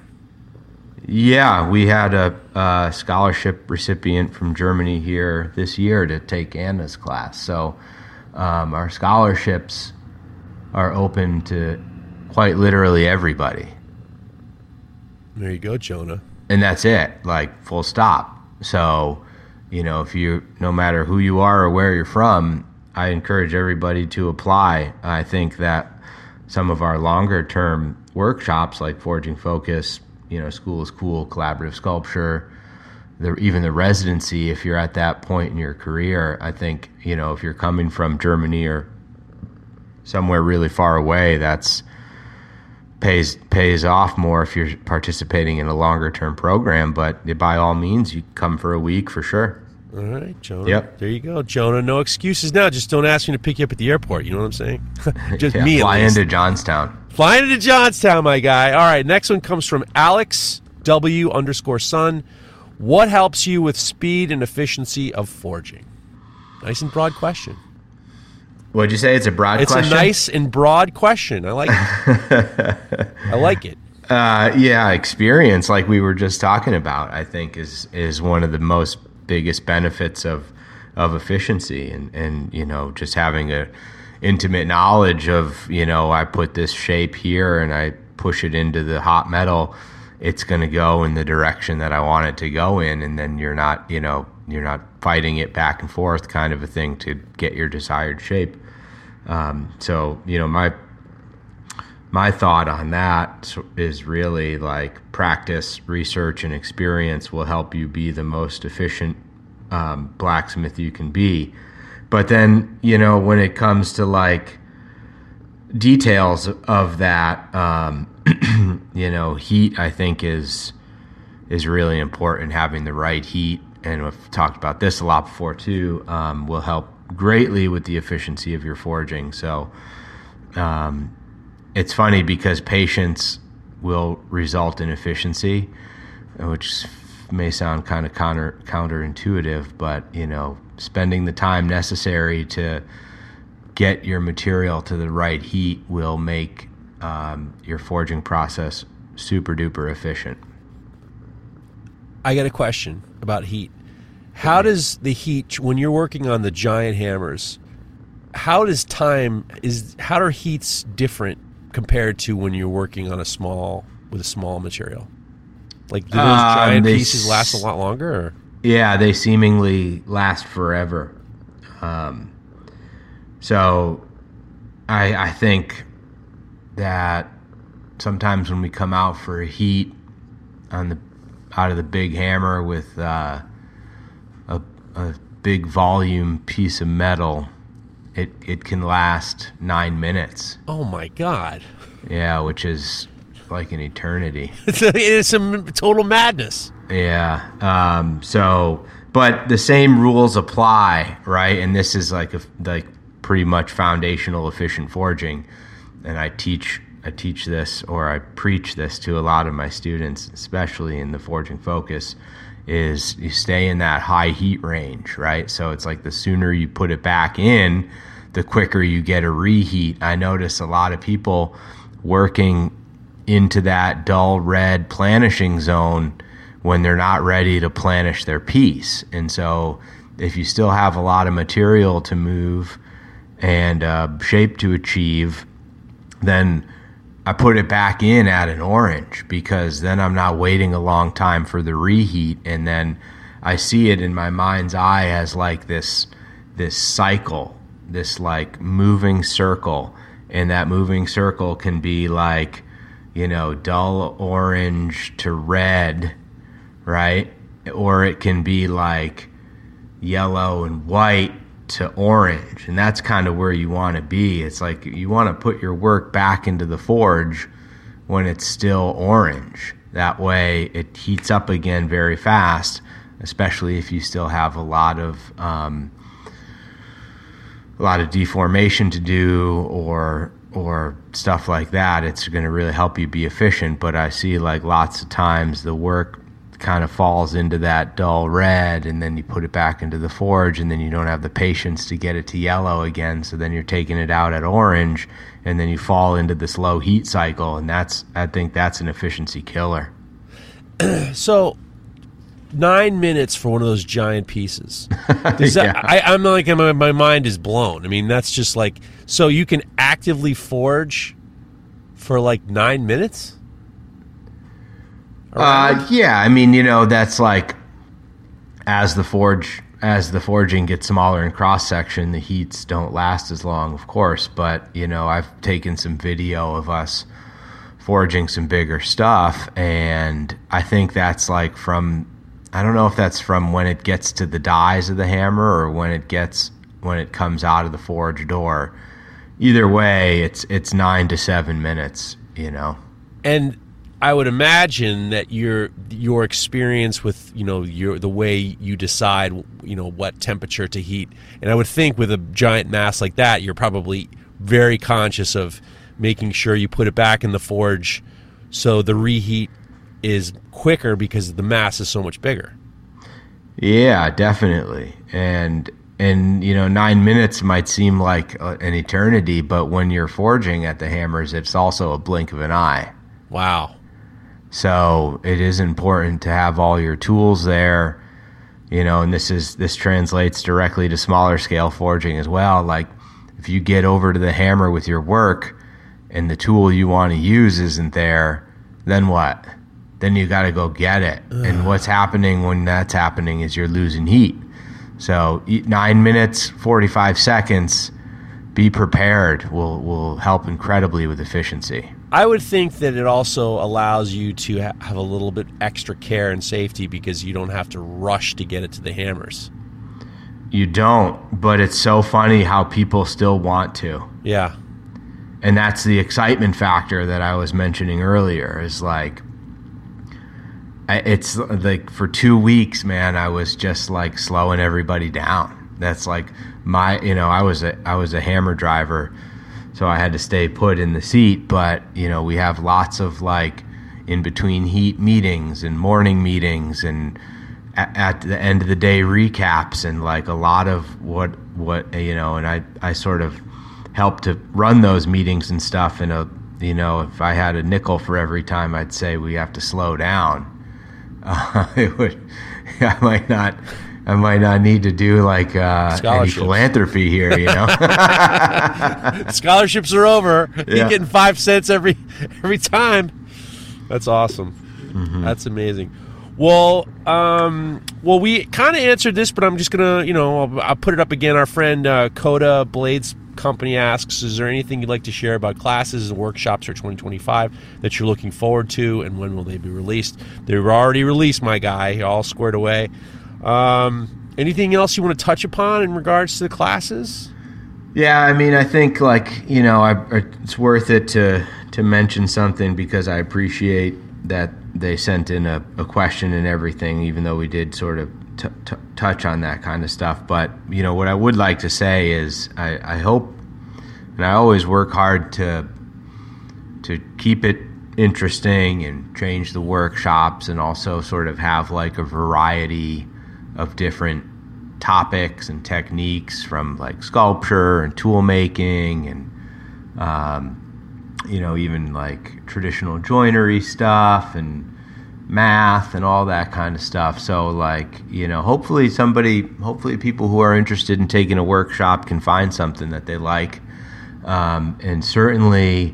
Yeah, we had a, a scholarship recipient from Germany here this year to take Anna's class. So um, our scholarships are open to quite literally everybody. There you go, Jonah. And that's it, like full stop. So, you know, if you, no matter who you are or where you're from, I encourage everybody to apply. I think that some of our longer term workshops like Forging Focus, you know, School is Cool, Collaborative Sculpture, the, even the residency, if you're at that point in your career, I think, you know, if you're coming from Germany or somewhere really far away, that's pays pays off more if you're participating in a longer term program. But by all means, you come for a week for sure. All right, Jonah. Yep. There you go, Jonah. No excuses now. Just don't ask me to pick you up at the airport. You know what I'm saying? Just yeah, me. Fly into Johnstown. Fly into Johnstown, my guy. All right, next one comes from Alex W underscore Sun. What helps you with speed and efficiency of forging? Nice and broad question. What'd you say? It's a broad it's question? It's a nice and broad question. I like it. I like it. Uh, yeah, experience, like we were just talking about, I think is is one of the most biggest benefits of of efficiency, and and you know, just having a intimate knowledge of, you know, I put this shape here and I push it into the hot metal, it's going to go in the direction that I want it to go in, and then you're not, you know, you're not fighting it back and forth kind of a thing to get your desired shape. Um, so, you know, my my thought on that is really like practice, research, and experience will help you be the most efficient um, blacksmith you can be. but then, you know, when it comes to like details of that, um, you know, heat, I think is is really important. Having the right heat, and we've talked about this a lot before too, um, will help greatly with the efficiency of your forging. So um, it's funny because patience will result in efficiency, which may sound kind of counter counterintuitive, but you know, spending the time necessary to get your material to the right heat will make um, your forging process super duper efficient. I got a question about heat. How does the heat, when you're working on the giant hammers, how does time is how are heats different compared to when you're working on a small with a small material? Like, do those um, giant pieces last a lot longer? Or? Yeah, they seemingly last forever. Um, so I, I think that sometimes when we come out for a heat on the out of the big hammer with uh, a, a big volume piece of metal, it it can last nine minutes. Oh my God! Yeah, which is like an eternity. It's, a, it's some total madness. Yeah. Um, so, but the same rules apply, right? And this is like a, like pretty much foundational efficient forging. And I teach I teach this, or I preach this to a lot of my students, especially in the Forging Focus, is you stay in that high heat range, right? So it's like the sooner you put it back in, the quicker you get a reheat. I notice a lot of people working into that dull red planishing zone when they're not ready to planish their piece. And so if you still have a lot of material to move and uh, shape to achieve, then I put it back in at an orange, because then I'm not waiting a long time for the reheat. And then I see it in my mind's eye as like this this cycle, this like moving circle. And that moving circle can be like, you know, dull orange to red, right? Or it can be like yellow and white to orange. And that's kind of where you want to be. It's like you want to put your work back into the forge when it's still orange. That way it heats up again very fast, especially if you still have a lot of um, a lot of deformation to do or or stuff like that. It's going to really help you be efficient. But I see like lots of times the work kind of falls into that dull red, and then you put it back into the forge, and then you don't have the patience to get it to yellow again, so then you're taking it out at orange, and then you fall into this low heat cycle, and that's I think that's an efficiency killer. So nine minutes for one of those giant pieces. Does Yeah. that, I, I'm like my, my mind is blown. I mean, that's just like, so you can actively forge for like nine minutes? Uh, yeah, I mean, you know, that's like as the forge as the forging gets smaller in cross section, the heats don't last as long, of course. But you know, I've taken some video of us forging some bigger stuff, and I think that's like from I don't know if that's from when it gets to the dies of the hammer or when it gets when it comes out of the forge door. Either way, it's it's nine to seven minutes, you know. And I would imagine that your your experience with, you know, your the way you decide, you know, what temperature to heat, and I would think with a giant mass like that, you're probably very conscious of making sure you put it back in the forge so the reheat is quicker because the mass is so much bigger. Yeah, definitely. And and you know, nine minutes might seem like an eternity, but when you're forging at the hammers, it's also a blink of an eye. Wow. So it is important to have all your tools there, you know, and this is this translates directly to smaller scale forging as well. Like if you get over to the hammer with your work and the tool you want to use isn't there, then what? Then you got to go get it. Ugh. And what's happening when that's happening is you're losing heat. So nine minutes, forty-five seconds, be prepared will will help incredibly with efficiency. I would think that it also allows you to ha- have a little bit extra care and safety because you don't have to rush to get it to the hammers. you don't, but it's so funny how people still want to. Yeah. And that's the excitement factor that I was mentioning earlier, is like, it's like for two weeks, man, I was just like slowing everybody down. That's like my, you know, I was a, I was a hammer driver, so I had to stay put in the seat. But, you know, we have lots of like in between heat meetings and morning meetings and at, at the end of the day recaps, and like a lot of what, what, you know, and I, I sort of help to run those meetings and stuff. And, a, you know, if I had a nickel for every time I'd say we have to slow down, uh, it would, I might not, I might not need to do like uh, any philanthropy here, you know. Scholarships are over. Yeah. You're getting five cents every every time. That's awesome. Mm-hmm. That's amazing. Well, um, well, we kind of answered this, but I'm just gonna, you know, I'll, I'll put it up again. Our friend uh, Coda Blades Company asks, is there anything you'd like to share about classes and workshops for twenty twenty-five that you're looking forward to, and when will they be released? They were already released, my guy, all squared away. Um, anything else you want to touch upon in regards to the classes? Yeah, I mean, I think like, you know, I, it's worth it to to mention something, because I appreciate that they sent in a, a question and everything, even though we did sort of t- t- touch on that kind of stuff. But, you know, what I would like to say is I, I hope, and I always work hard to to keep it interesting and change the workshops, and also sort of have like a variety of different topics and techniques, from like sculpture and tool making and um, you know, even like traditional joinery stuff and math and all that kind of stuff. So like, you know, hopefully somebody, hopefully people who are interested in taking a workshop can find something that they like. Um, and certainly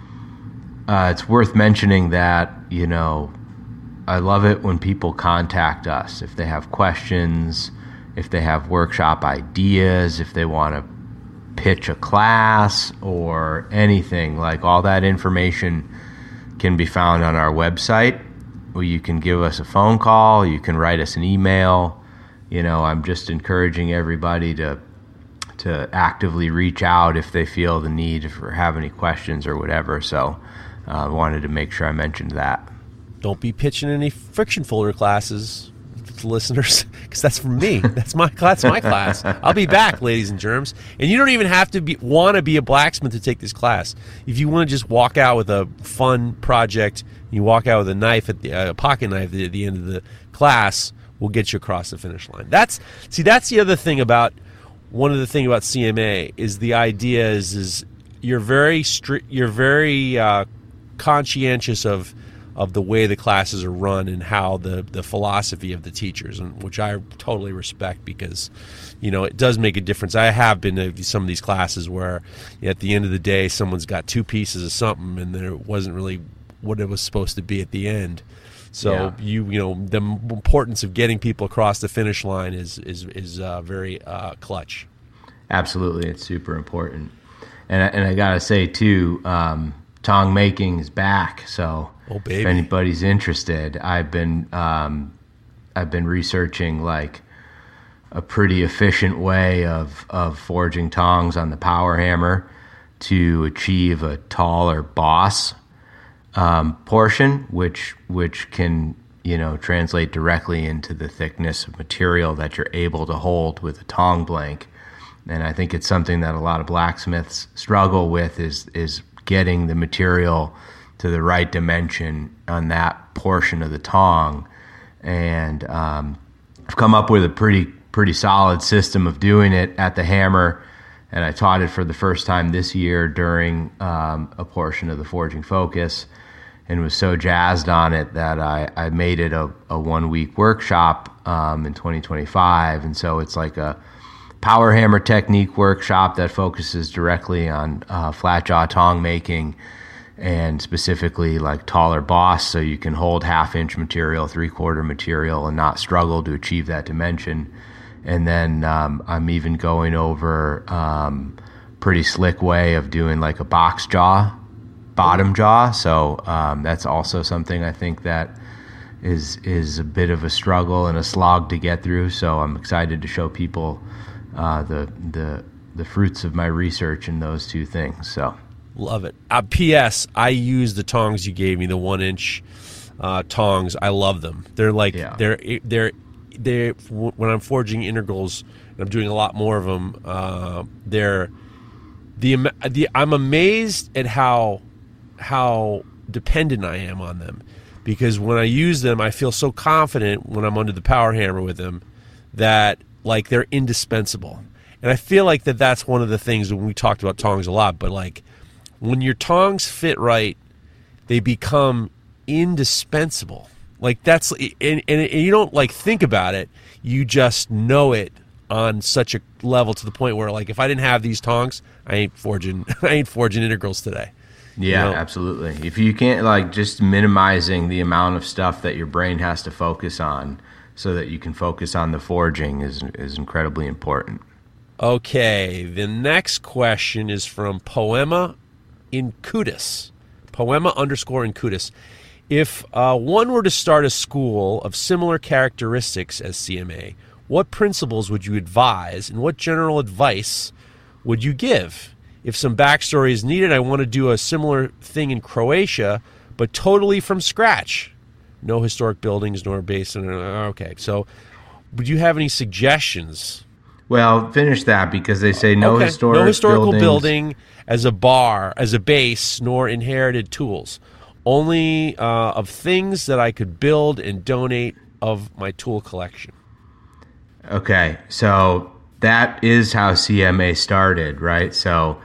uh, it's worth mentioning that, you know, I love it when people contact us if they have questions, if they have workshop ideas, if they want to pitch a class or anything. Like, all that information can be found on our website, where you can give us a phone call, you can write us an email. You know, I'm just encouraging everybody to to actively reach out if they feel the need or have any questions or whatever. So I uh, wanted to make sure I mentioned that. Don't be pitching any friction folder classes to listeners, because that's for me. That's my class. That's my class. I'll be back, ladies and germs. And you don't even have to be want to be a blacksmith to take this class. If you want to just walk out with a fun project, you walk out with a knife at the uh, pocket knife at the end of the class, we'll get you across the finish line. That's see. That's the other thing about one of the thing about C M A is the idea is is you're very stri- you're very uh, conscientious of. of the way the classes are run and how the, the philosophy of the teachers, and which I totally respect, because, you know, it does make a difference. I have been to some of these classes where at the end of the day someone's got two pieces of something and there wasn't really what it was supposed to be at the end. So yeah. you you know the importance of getting people across the finish line is is is uh, very uh, clutch. Absolutely, it's super important. And I, and I gotta say too, um, tong making is back. So. Oh, baby. If anybody's interested, I've been um, I've been researching like a pretty efficient way of, of forging tongs on the power hammer to achieve a taller boss um, portion, which which can, you know, translate directly into the thickness of material that you're able to hold with a tong blank. And I think it's something that a lot of blacksmiths struggle with is is getting the material to the right dimension on that portion of the tong. And um, I've come up with a pretty pretty solid system of doing it at the hammer, and I taught it for the first time this year during um, a portion of the Forging Focus, and was so jazzed on it that I, I made it a, a one-week workshop um, in twenty twenty-five. And so it's like a power hammer technique workshop that focuses directly on uh, flat jaw tong making, and specifically like taller boss, so you can hold half inch material, three quarter material, and not struggle to achieve that dimension. And then um, I'm even going over um, pretty slick way of doing like a box jaw, bottom jaw. So um, that's also something I think that is is a bit of a struggle and a slog to get through. So I'm excited to show people uh, the the the fruits of my research in those two things. So love it. Uh, P S. I use the tongs you gave me, the one inch uh, tongs. I love them. They're like yeah. they're they're they when I'm forging integrals, and I'm doing a lot more of them. Uh, they're the the I'm amazed at how how dependent I am on them, because when I use them, I feel so confident when I'm under the power hammer with them that like they're indispensable. And I feel like that that's one of the things when we talked about tongs a lot, but like when your tongs fit right, they become indispensable. Like that's and, and, and you don't like think about it, you just know it on such a level to the point where like if I didn't have these tongs, I ain't forging I ain't forging integrals today. Yeah, you know? Absolutely. If you can't like just minimizing the amount of stuff that your brain has to focus on so that you can focus on the forging is is incredibly important. Okay, the next question is from Poema Incutus. Poema underscore Incutus. If uh, one were to start a school of similar characteristics as C M A, what principles would you advise and what general advice would you give? If some backstory is needed, I want to do a similar thing in Croatia, but totally from scratch. No historic buildings nor basin. Okay, so would you have any suggestions? Well, finish that because they say no okay. historic no historical buildings. building as a bar, as a base, nor inherited tools. Only uh, of things that I could build and donate of my tool collection. Okay, so that is how C M A started, right? So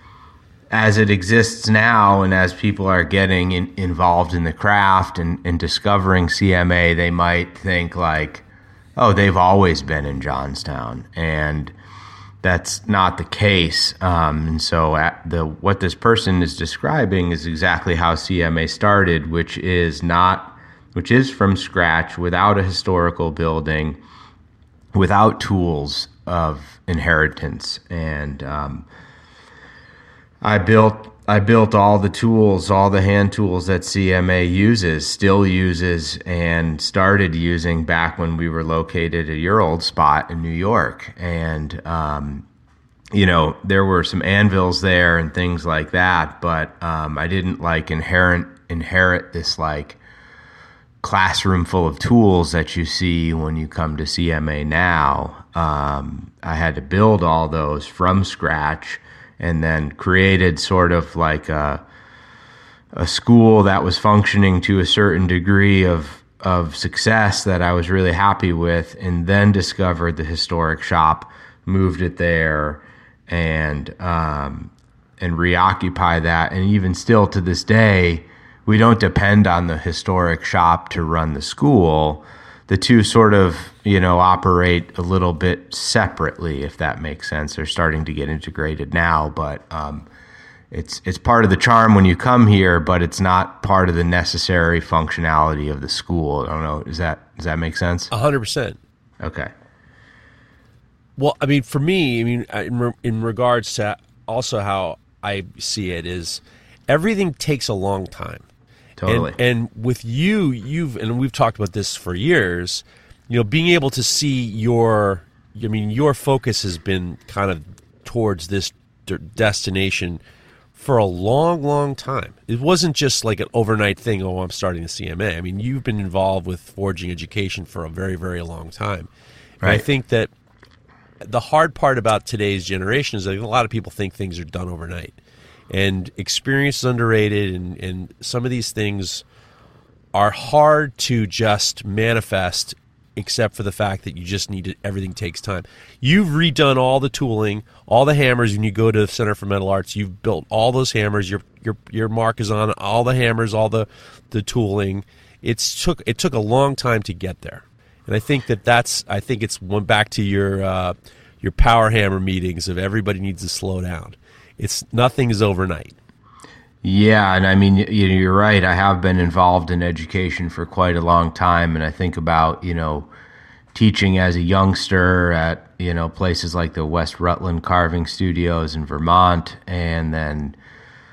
as it exists now and as people are getting in, involved in the craft and, and discovering C M A, they might think like, oh, they've always been in Johnstown. And that's not the case. Um, and so at the what this person is describing is exactly how C M A started, which is not, which is from scratch, without a historical building, without tools of inheritance. And um, I built I built all the tools, all the hand tools that C M A uses, still uses, and started using back when we were located at your old spot in New York. And, um, you know, there were some anvils there and things like that, but um, I didn't like inherent inherit this like classroom full of tools that you see when you come to C M A now. Um, I had to build all those from scratch, and then created sort of like a, a school that was functioning to a certain degree of of success that I was really happy with, and then discovered the historic shop, moved it there, and um, and reoccupy that. And even still to this day, we don't depend on the historic shop to run the school. The two sort of, you know, operate a little bit separately, if that makes sense. They're starting to get integrated now, but um, it's it's part of the charm when you come here, but it's not part of the necessary functionality of the school. I don't know. Does that does that make sense? A hundred percent. Okay. Well, I mean, for me, I mean, in, re- in regards to also how I see it is, everything takes a long time. Totally. And, and with you, you've and we've talked about this for years. You know, being able to see your, I mean, your focus has been kind of towards this d- destination for a long, long time. It wasn't just like an overnight thing. Oh, I'm starting the C M A. I mean, you've been involved with forging education for a very, very long time. Right. And I think that the hard part about today's generation is that a lot of people think things are done overnight. And experience is underrated, and, and some of these things are hard to just manifest, except for the fact that you just need to, everything takes time. You've redone all the tooling, all the hammers. When you go to the Center for Metal Arts, you've built all those hammers. Your your your mark is on all the hammers, all the the tooling. It's took it took a long time to get there, and I think that that's I think it's one back to your uh, your power hammer meetings of everybody needs to slow down. It's nothing is overnight. Yeah, and I mean, you're right. I have been involved in education for quite a long time, and I think about, you know, teaching as a youngster at, you know, places like the West Rutland Carving Studios in Vermont, and then,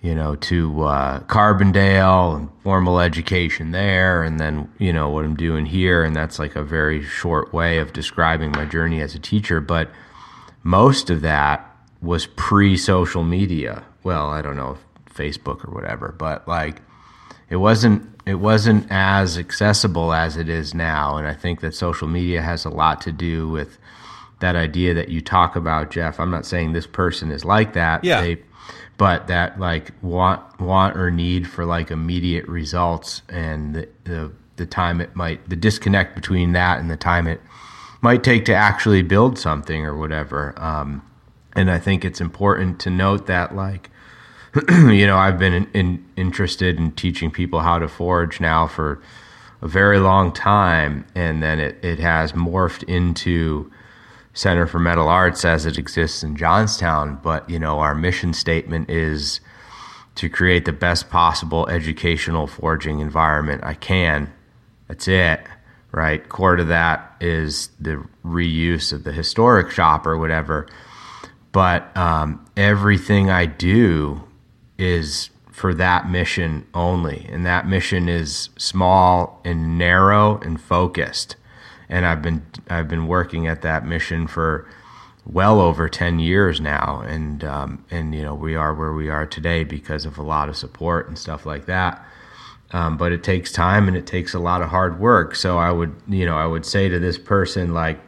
you know, to uh, Carbondale and formal education there, and then, you know, what I'm doing here. And that's like a very short way of describing my journey as a teacher. But most of that was pre-social media. Well, I don't know, Facebook or whatever, but like it wasn't it wasn't as accessible as it is now. And I think that social media has a lot to do with that idea that you talk about, Jeff. I'm not saying this person is like that. Yeah. They, but that like want want or need for like immediate results, and the, the the time it might, the disconnect between that and the time it might take to actually build something or whatever. Um, and I think it's important to note that, like, you know, I've been in, in, interested in teaching people how to forge now for a very long time, and then it, it has morphed into Center for Metal Arts as it exists in Johnstown. But, you know, our mission statement is to create the best possible educational forging environment I can. That's it, right? Core to that is the reuse of the historic shop or whatever. But um, everything I do is for that mission only. And that mission is small and narrow and focused. And I've been I've been working at that mission for well over ten years now, and um, and you know, we are where we are today because of a lot of support and stuff like that. Um, but it takes time and it takes a lot of hard work. So I would you know I would say to this person, like,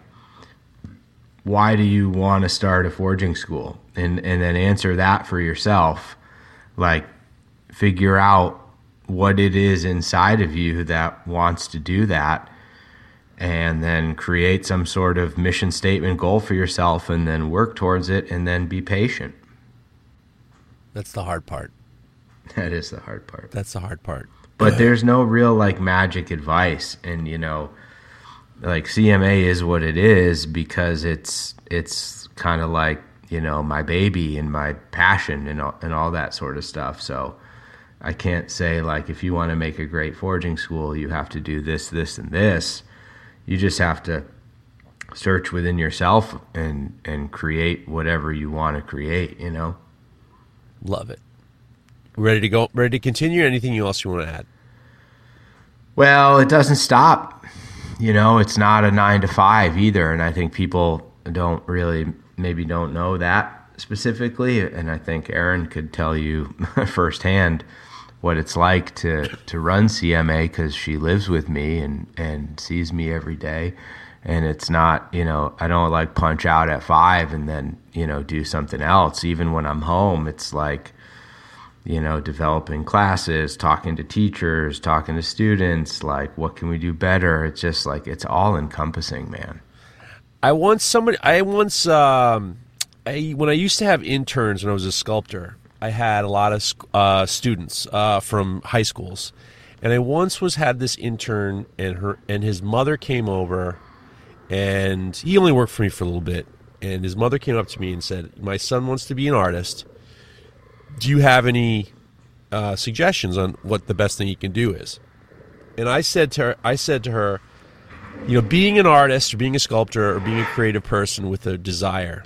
why do you want to start a forging school? And and then answer that for yourself. Like, figure out what it is inside of you that wants to do that. And then create some sort of mission statement goal for yourself, and then work towards it, and then be patient. That's the hard part. That is the hard part. That's the hard part. But there's no real like magic advice. And, you know, like C M A is what it is because it's it's kind of like, you know, my baby and my passion and all, and all that sort of stuff. So I can't say like, if you want to make a great forging school, you have to do this, this, and this. You just have to search within yourself and, and create whatever you want to create, you know? Love it. Ready to go? Ready to continue? Anything else you want to add? Well, it doesn't stop. You know, it's not a nine to five either. And I think people don't really, maybe don't know that specifically. And I think Erin could tell you firsthand what it's like to, to run C M A, because she lives with me and, and sees me every day. And it's not, you know, I don't like punch out at five and then, you know, do something else. Even when I'm home, it's like, you know, developing classes, talking to teachers, talking to students, like, what can we do better? It's just like, it's all encompassing, man. I once somebody, I once, um, I, when I used to have interns when I was a sculptor, I had a lot of uh, students uh, from high schools, and I once was had this intern, and her and his mother came over, and he only worked for me for a little bit, and his mother came up to me and said, "My son wants to be an artist. Do you have any uh, suggestions on what the best thing he can do is?" And I said to her, I said to her, you know, being an artist or being a sculptor or being a creative person with a desire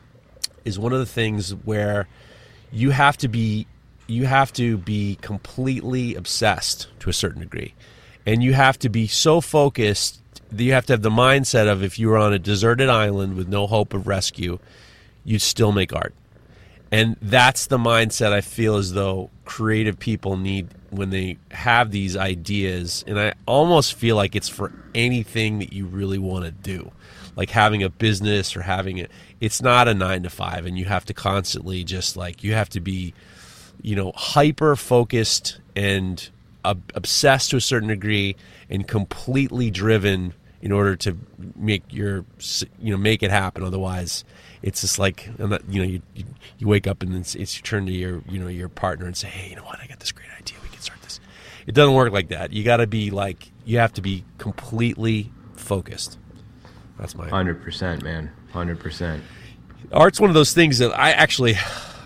is one of the things where you have to be you have to be completely obsessed to a certain degree. And you have to be so focused that you have to have the mindset of, if you were on a deserted island with no hope of rescue, you'd still make art. And that's the mindset I feel as though creative people need when they have these ideas. And I almost feel like it's for anything that you really want to do, like having a business or having a, it's not a nine to five, and you have to constantly just like, you have to be, you know, hyper focused and ob- obsessed to a certain degree and completely driven in order to make your, you know, make it happen. Otherwise, it's just like, I'm not, you know, you, you you wake up and it's, it's you turn to your, you know, your partner and say, "Hey, you know what? I got this great idea. We can start this." It doesn't work like that. You got to be like, you have to be completely focused. That's my one hundred percent, man. one hundred percent. Art's one of those things that I actually,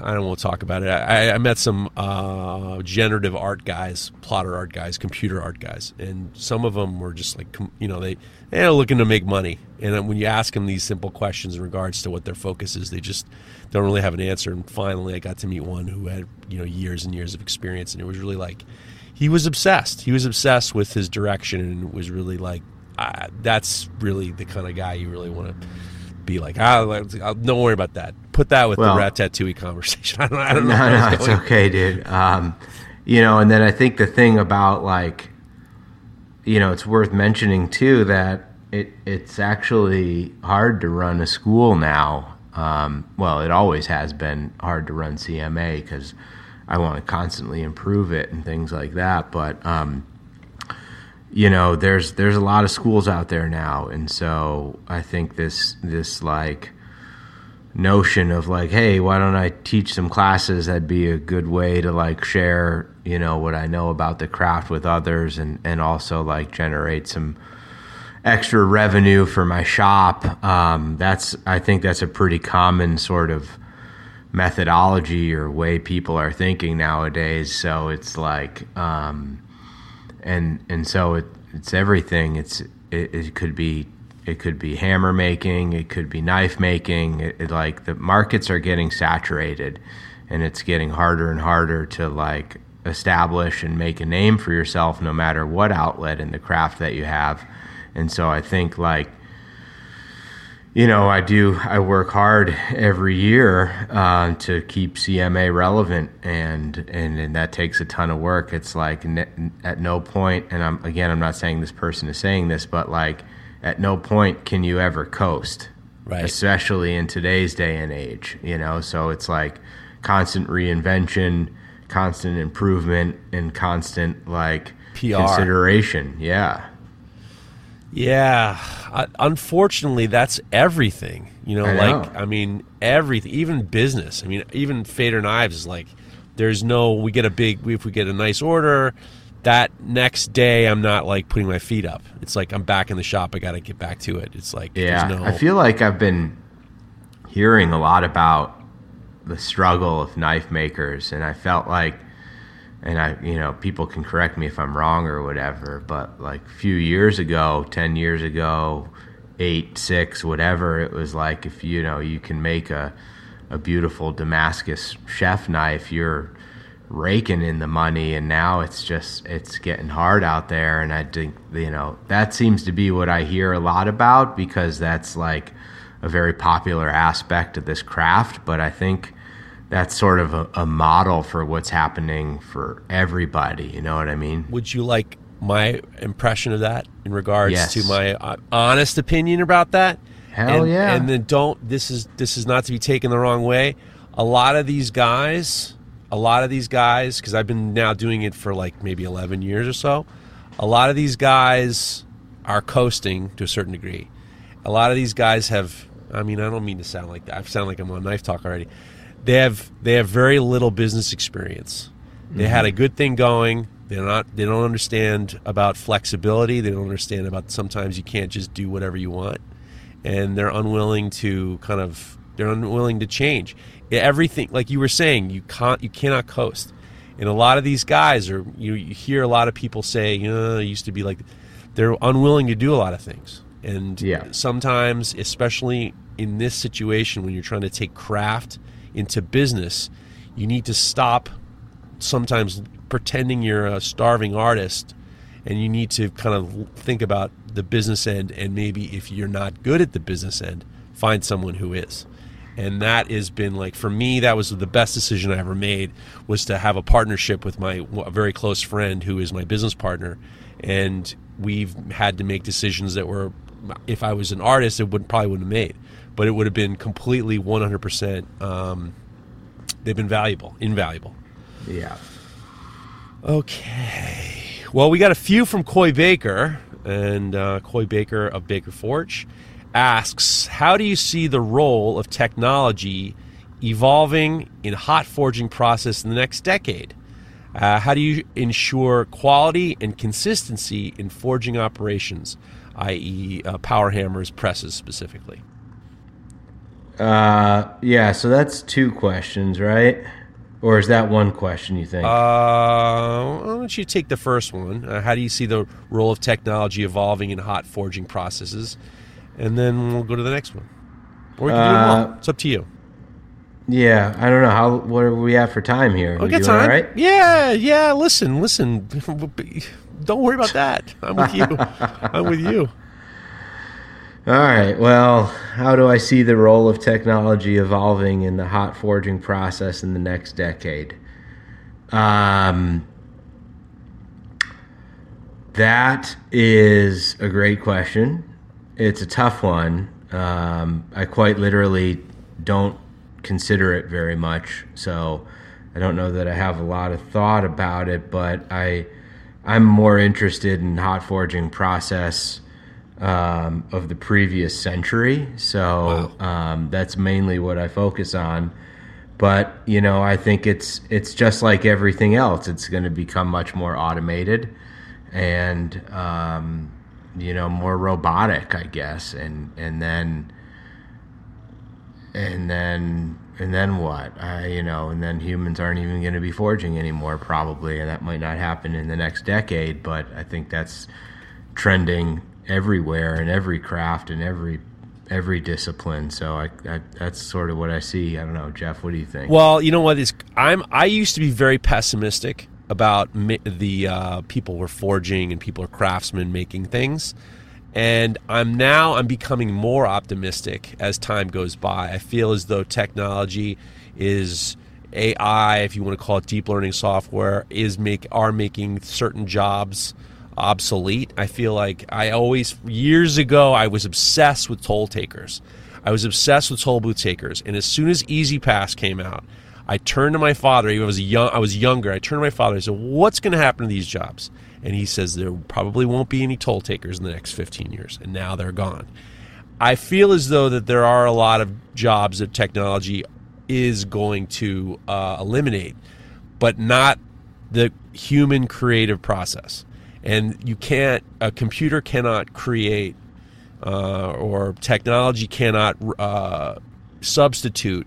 I don't want to talk about it. I, I met some uh, generative art guys, plotter art guys, computer art guys, and some of them were just like, you know, they they're looking to make money. And when you ask them these simple questions in regards to what their focus is, they just don't really have an answer. And finally, I got to meet one who had, you know, years and years of experience, and it was really like he was obsessed. He was obsessed with his direction, and was really like, uh, that's really the kind of guy you really want to be like. I'll, I'll, don't worry about that. Put that with well, the Ratatouille conversation. I don't, I don't know. No, no, it's okay, dude. Um, you know, and then I think the thing about, like, you know, it's worth mentioning too that it it's actually hard to run a school now. Um, well, it always has been hard to run C M A because I want to constantly improve it and things like that. But um, you know, there's there's a lot of schools out there now, and so I think this this like notion of like, hey, why don't I teach some classes? That'd be a good way to like share, you know, what I know about the craft with others, and and also like generate some extra revenue for my shop. Um, that's I think that's a pretty common sort of methodology or way people are thinking nowadays. So it's like, um, and and so it, it's everything. It's it, it could be it could be hammer making, it could be knife making. It, it like the markets are getting saturated, and it's getting harder and harder to like establish and make a name for yourself, no matter what outlet in the craft that you have. And so I think like, you know, I do, I work hard every year uh, to keep C M A relevant, and, and and that takes a ton of work. It's like ne- at no point, and I'm again, I'm not saying this person is saying this, but like at no point can you ever coast, right? Especially in today's day and age, you know. So it's like constant reinvention, constant improvement, and constant like P R consideration. Yeah. Yeah, uh, unfortunately, that's everything. You know, I like know. I mean, everything, even business. I mean, even Fader Knives is like, there's no. We get a big, if we get a nice order, that next day I'm not like putting my feet up. It's like I'm back in the shop. I got to get back to it. It's like, yeah, there's no, I feel like I've been hearing a lot about the struggle of knife makers, and I felt like. And I, you know, people can correct me if I'm wrong or whatever, but like a few years ago, ten years ago, eight, six, whatever, it was like if, you know, you can make a, a beautiful Damascus chef knife, you're raking in the money, and now it's just, it's getting hard out there. And I think, you know, that seems to be what I hear a lot about, because that's like a very popular aspect of this craft. But I think that's sort of a, a model for what's happening for everybody. You know what I mean? Would you like my impression of that in regards Yes. to my uh, honest opinion about that? Hell and, yeah. And then don't, this is, this is not to be taken the wrong way. A lot of these guys, a lot of these guys, because I've been now doing it for like maybe eleven years or so, a lot of these guys are coasting to a certain degree. A lot of these guys have, I mean, I don't mean to sound like that. I sound like I'm on Knife Talk already. They have they have very little business experience. They mm-hmm. had a good thing going. They're not. They don't understand about flexibility. They don't understand about sometimes you can't just do whatever you want, and they're unwilling to kind of. They're unwilling to change everything. Like you were saying, you can't. You cannot coast. And a lot of these guys are. You, you hear a lot of people say, you know, it used to be like. They're unwilling to do a lot of things, and yeah. sometimes, especially in this situation, when you're trying to take craft into business, you need to stop sometimes pretending you're a starving artist, and you need to kind of think about the business end, and maybe if you're not good at the business end, find someone who is. And that has been like, for me, that was the best decision I ever made, was to have a partnership with my a very close friend who is my business partner, and we've had to make decisions that were, if I was an artist, it would probably wouldn't have made. But it would have been completely one hundred percent. Um, they've been valuable, invaluable. Yeah. Okay. Well, we got a few from Coy Baker, and uh, Coy Baker of Baker Forge asks, how do you see the role of technology evolving in hot forging process in the next decade? Uh, how do you ensure quality and consistency in forging operations, that is uh, power hammers, presses specifically? Uh, yeah, so that's two questions, right? Or is that one question, you think? Uh, why don't you take the first one? Uh, how do you see the role of technology evolving in hot forging processes? And then we'll go to the next one. Or we can uh, do them all. It's up to you. Yeah, I don't know. How. What are we at for time here? I'll get time. All right? Yeah, yeah, listen, listen. Don't worry about that. I'm with you. I'm with you. All right. Well, how do I see the role of technology evolving in the hot forging process in the next decade? Um, that is a great question. It's a tough one. Um, I quite literally don't consider it very much, so I don't know that I have a lot of thought about it, but I, I'm more interested in hot forging process Um, of the previous century, so wow. um, that's mainly what I focus on. But you know, I think it's it's just like everything else. It's going to become much more automated, and um, you know, more robotic, I guess. And and then and then and then what? I, you know, and then humans aren't even going to be forging anymore, probably, and that might not happen in the next decade. But I think that's trending everywhere in every craft and every every discipline. So I, I that's sort of what I see. I don't know, Jeff, what do you think? Well, you know what is I'm I used to be very pessimistic about mi- the uh, people were forging and people are craftsmen making things, and I'm now I'm becoming more optimistic as time goes by. I feel as though technology is A I, if you want to call it deep learning software, is make are making certain jobs obsolete. I feel like I always, years ago, I was obsessed with toll takers. I was obsessed with toll booth takers. And as soon as E-ZPass came out, I turned to my father. He was young. I was younger. I turned to my father. I said, what's going to happen to these jobs? And he says, there probably won't be any toll takers in the next fifteen years. And now they're gone. I feel as though that there are a lot of jobs that technology is going to uh, eliminate, but not the human creative process. And you can't, a computer cannot create uh, or technology cannot uh, substitute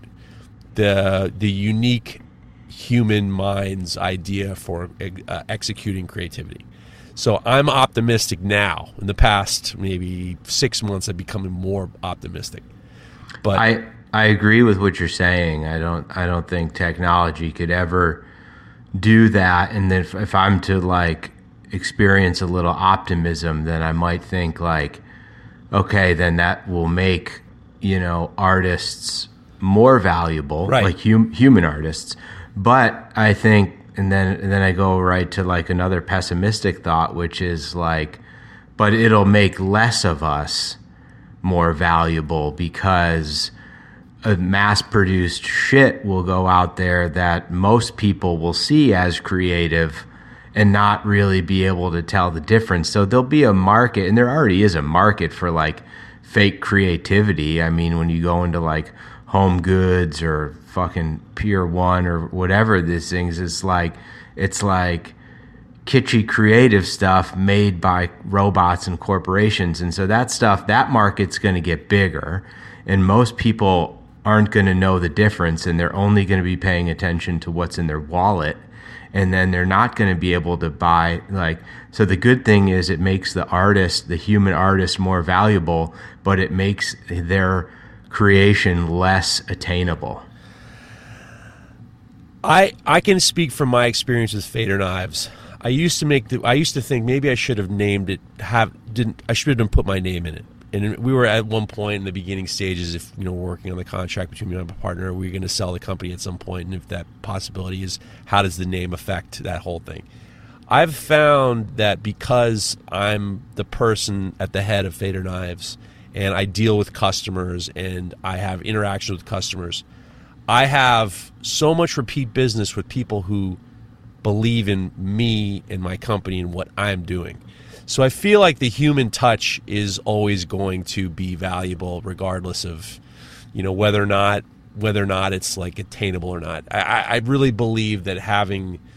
the the unique human mind's idea for uh, executing creativity. So I'm optimistic now. In the past maybe six months, I've become more optimistic. But I I agree with what you're saying. I don't I don't think technology could ever do that. And then if, if I'm to like experience a little optimism, then I might think like, okay, then that will make, you know, artists more valuable, right. like hum, human artists. But I think, and then and then I go right to like another pessimistic thought, which is like, but it'll make less of us more valuable because a mass-produced shit will go out there that most people will see as creative and not really be able to tell the difference. So there'll be a market, and there already is a market for like fake creativity. I mean, when you go into like Home Goods or fucking Pier One or whatever these things, it's like it's like kitschy creative stuff made by robots and corporations. And so that stuff, that market's going to get bigger, and most people aren't going to know the difference, and they're only going to be paying attention to what's in their wallet. And then they're not going to be able to buy, like, so the good thing is it makes the artist, the human artist, more valuable, but it makes their creation less attainable. I I can speak from my experience with Fader Knives. I used to make the, I used to think maybe I should have named it, have didn't I should have put my name in it. And we were at one point in the beginning stages, if you know, working on the contract between me and my partner, we were going to sell the company at some point, and if that possibility is, how does the name affect that whole thing? I've found that because I'm the person at the head of Fader Knives, and I deal with customers, and I have interaction with customers, I have so much repeat business with people who believe in me and my company and what I'm doing. So I feel like the human touch is always going to be valuable, regardless of, you know, whether or not whether or not it's like attainable or not. I, I really believe that having,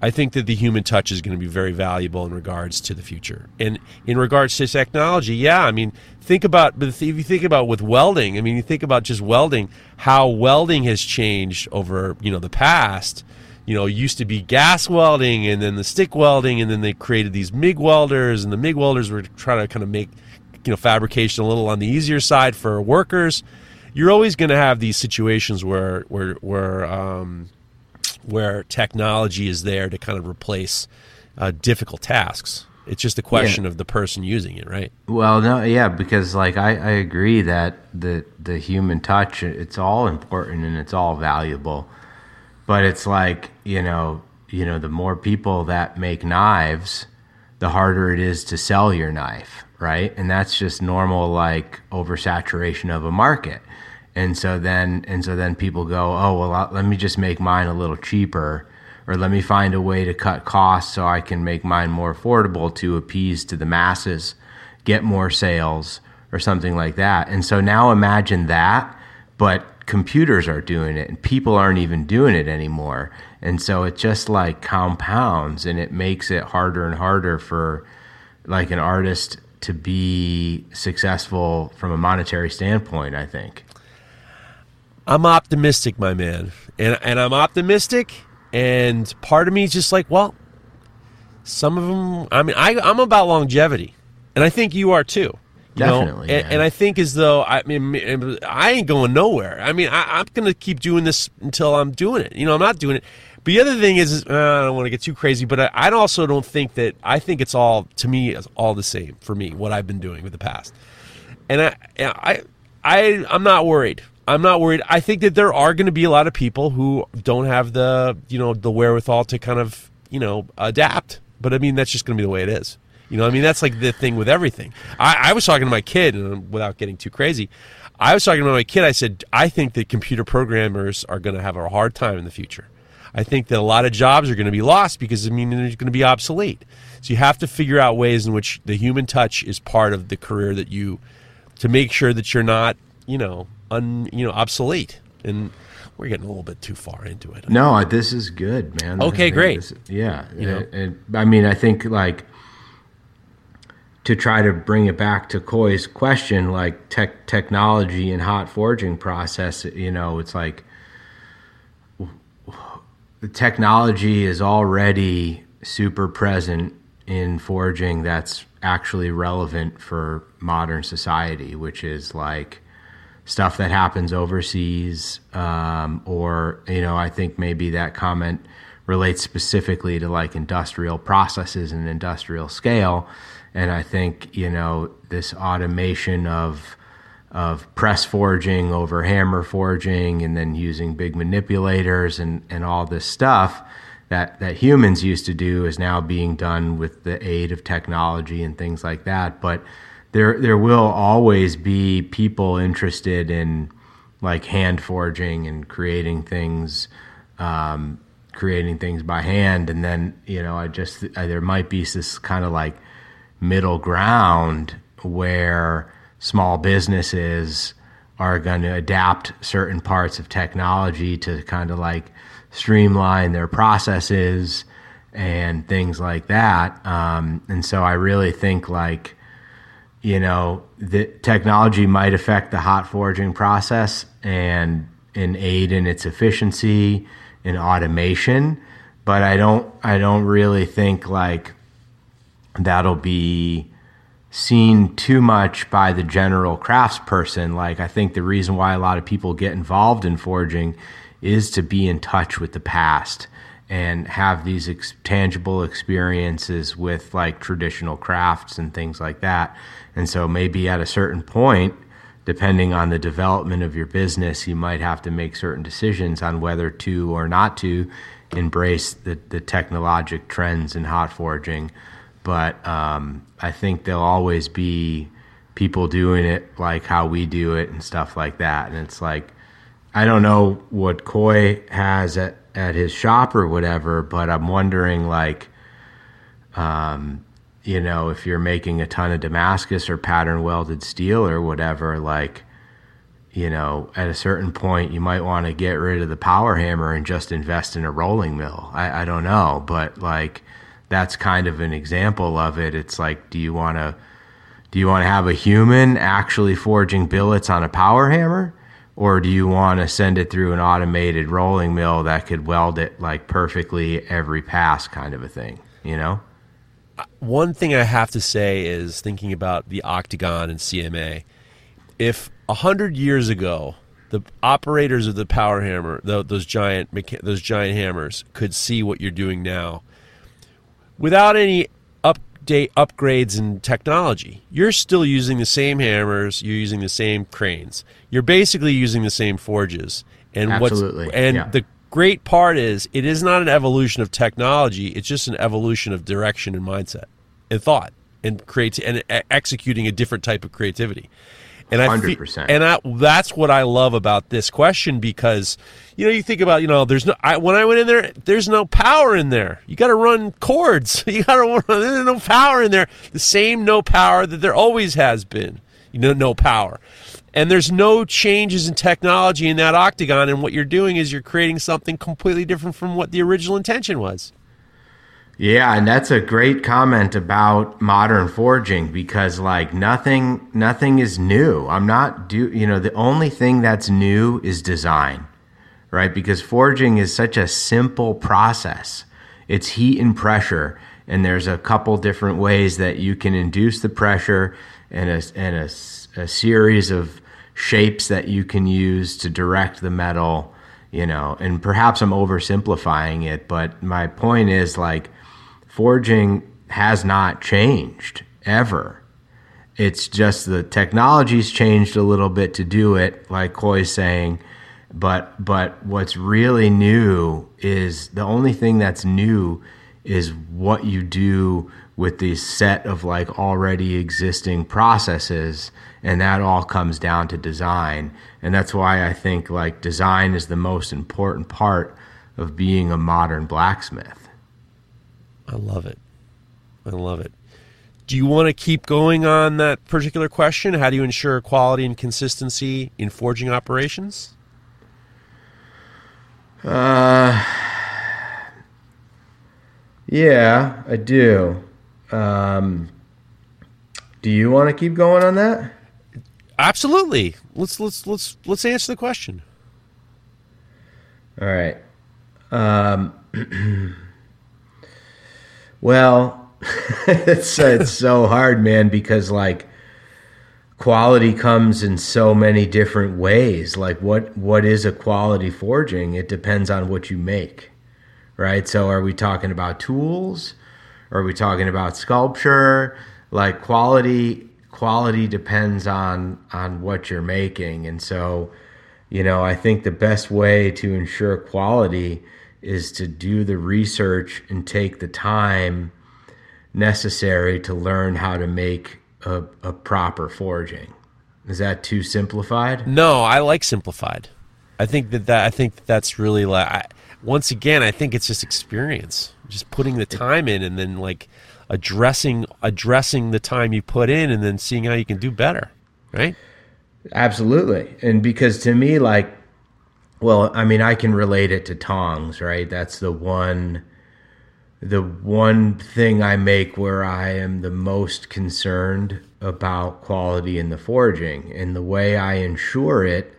I think that the human touch is going to be very valuable in regards to the future. And in regards to technology, yeah, I mean, think about, but if you think about with welding, I mean, you think about just welding, how welding has changed over, you know, the past. You know, it used to be gas welding and then the stick welding, and then they created these MIG welders, and the MIG welders were trying to kind of make, you know, fabrication a little on the easier side for workers. You're always going to have these situations where, where, where, um, where technology is there to kind of replace uh, difficult tasks. It's just a question yeah. of the person using it, right? Well, no, yeah, because like I, I agree that the the human touch, it's all important and it's all valuable, but it's like, you know, you know, the more people that make knives, the harder it is to sell your knife, right? And that's just normal, like oversaturation of a market. And so then, and so then people go, oh, well, I'll, let me just make mine a little cheaper, or let me find a way to cut costs so I can make mine more affordable to appease to the masses, get more sales, or something like that. And so now imagine that, but computers are doing it, and people aren't even doing it anymore. And so it just like compounds, and it makes it harder and harder for like an artist to be successful from a monetary standpoint, I think. I'm optimistic, my man, and and I'm optimistic, and part of me is just like, well, some of them. I mean, I I'm about longevity, and I think you are too. You Definitely, know? and, and I think as though I mean, I ain't going nowhere. I mean, I, I'm going to keep doing this until I'm doing it. You know, I'm not doing it. But the other thing is, is uh, I don't want to get too crazy, but I, I also don't think that I think it's all to me it's all the same for me what I've been doing with the past, and I I I I'm not worried. I'm not worried. I think that there are going to be a lot of people who don't have the, you know, the wherewithal to kind of, you know, adapt. But I mean, that's just going to be the way it is. You know, I mean, that's like the thing with everything. I, I was talking to my kid, and without getting too crazy, I was talking to my kid. I said, I think that computer programmers are going to have a hard time in the future. I think that a lot of jobs are going to be lost because, I mean, they're going to be obsolete. So you have to figure out ways in which the human touch is part of the career that you, to make sure that you're not, you know, Un, you know, obsolete, and we're getting a little bit too far into it. No, this is good, man. Okay, great. This, yeah, you know? and, and, I mean, I think like to try to bring it back to Coy's question, like tech technology and hot forging process. You know, it's like the technology is already super present in forging. That's actually relevant for modern society, which is like stuff that happens overseas, um, or, you know, I think maybe that comment relates specifically to like industrial processes and industrial scale. And I think, you know, this automation of of press forging over hammer forging, and then using big manipulators and, and all this stuff that, that humans used to do is now being done with the aid of technology and things like that. But There, there will always be people interested in like hand forging and creating things, um, creating things by hand. And then, you know, I just, I, there might be this kind of like middle ground where small businesses are going to adapt certain parts of technology to kind of like streamline their processes and things like that. Um, and so I really think like, you know, the technology might affect the hot forging process and, and aid in its efficiency and automation, but I don't, I don't really think like that'll be seen too much by the general craftsperson. Like, I think the reason why a lot of people get involved in forging is to be in touch with the past and have these ex- tangible experiences with like traditional crafts and things like that. And so maybe at a certain point, depending on the development of your business, you might have to make certain decisions on whether to or not to embrace the, the technologic trends in hot forging. But um, I think there'll always be people doing it like how we do it and stuff like that. And it's like, I don't know what Coy has at, at his shop or whatever, but I'm wondering like, um, you know, if you're making a ton of Damascus or pattern welded steel or whatever, like, you know, at a certain point, you might want to get rid of the power hammer and just invest in a rolling mill. I, I don't know, but like that's kind of an example of it. It's like, do you want to do you want to have a human actually forging billets on a power hammer, or do you want to send it through an automated rolling mill that could weld it like perfectly every pass, kind of a thing? You know. One thing I have to say is thinking about the Octagon and C M A. If a hundred years ago, the operators of the power hammer, those giant those giant hammers, could see what you're doing now, without any update upgrades in technology, you're still using the same hammers, you're using the same cranes, you're basically using the same forges. And Absolutely. what's and yeah. the great part is, it is not an evolution of technology; it's just an evolution of direction and mindset, and thought, and create and executing a different type of creativity. And I one hundred percent. And I, that's what I love about this question, because, you know, you think about, you know, there's no, I, when I went in there, there's no power in there. You got to run cords. You got to run, there's no power in there. The same no power that there always has been, you know, no power. And there's no changes in technology in that Octagon. And what you're doing is you're creating something completely different from what the original intention was. Yeah, and that's a great comment about modern forging, because like nothing nothing is new. I'm not do you know, the only thing that's new is design, right? Because forging is such a simple process. It's heat and pressure, and there's a couple different ways that you can induce the pressure, and a and a, a series of shapes that you can use to direct the metal, you know. And perhaps I'm oversimplifying it, but my point is like, forging has not changed ever. It's just the technology's changed a little bit to do it, like Coy's saying. But but what's really new is, the only thing that's new is what you do with this set of like already existing processes, and that all comes down to design. And that's why I think like design is the most important part of being a modern blacksmith. I love it. I love it. Do you want to keep going on that particular question? How do you ensure quality and consistency in forging operations? Uh, yeah, I do. Um, do you want to keep going on that? Absolutely. Let's let's let's let's answer the question. All right. Um, well, it's it's so hard, man, because like quality comes in so many different ways. Like what what is a quality forging? It depends on what you make, right? So are we talking about tools? Are we talking about sculpture? Like quality quality depends on on what you're making. And so, you know, I think the best way to ensure quality is to do the research and take the time necessary to learn how to make a, a proper forging. Is that too simplified? No, I like simplified. I think that, that I think that that's really like, I, once again, I think it's just experience, just putting the time in, and then like addressing addressing the time you put in, and then seeing how you can do better, right? Absolutely. And because to me, like, well, I mean, I can relate it to tongs, right? That's the one, the one thing I make where I am the most concerned about quality in the forging. And the way I ensure it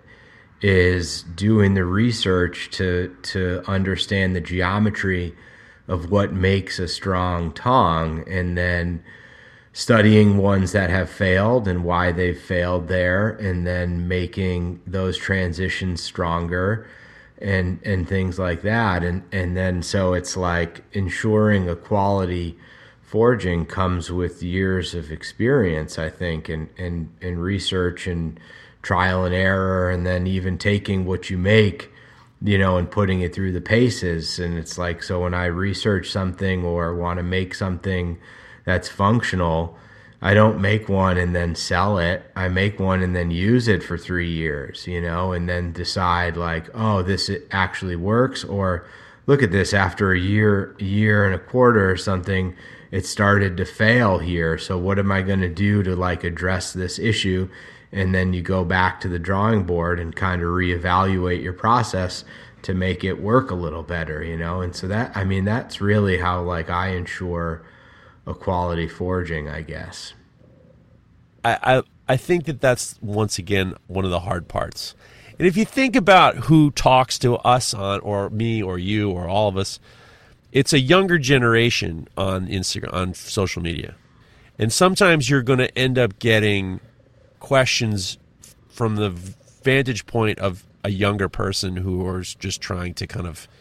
is doing the research to to understand the geometry of what makes a strong tong, and then studying ones that have failed and why they've failed there, and then making those transitions stronger and and things like that. And and then so it's like ensuring a quality forging comes with years of experience, I think, and and, and research and trial and error, and then even taking what you make, you know, and putting it through the paces. And it's like, so when I research something or want to make something that's functional, I don't make one and then sell it. I make one and then use it for three years, you know, and then decide like, oh, this actually works, or look at this, after a year, a year and a quarter or something, it started to fail here. So what am I going to do to like address this issue? And then you go back to the drawing board and kind of reevaluate your process to make it work a little better, you know? And so that, I mean, that's really how like I ensure a quality forging, I guess. I, I, I think that that's, once again, one of the hard parts. And if you think about who talks to us on, or me or you or all of us, it's a younger generation on Instagram, on social media. And sometimes you're going to end up getting questions from the vantage point of a younger person who is just trying to kind of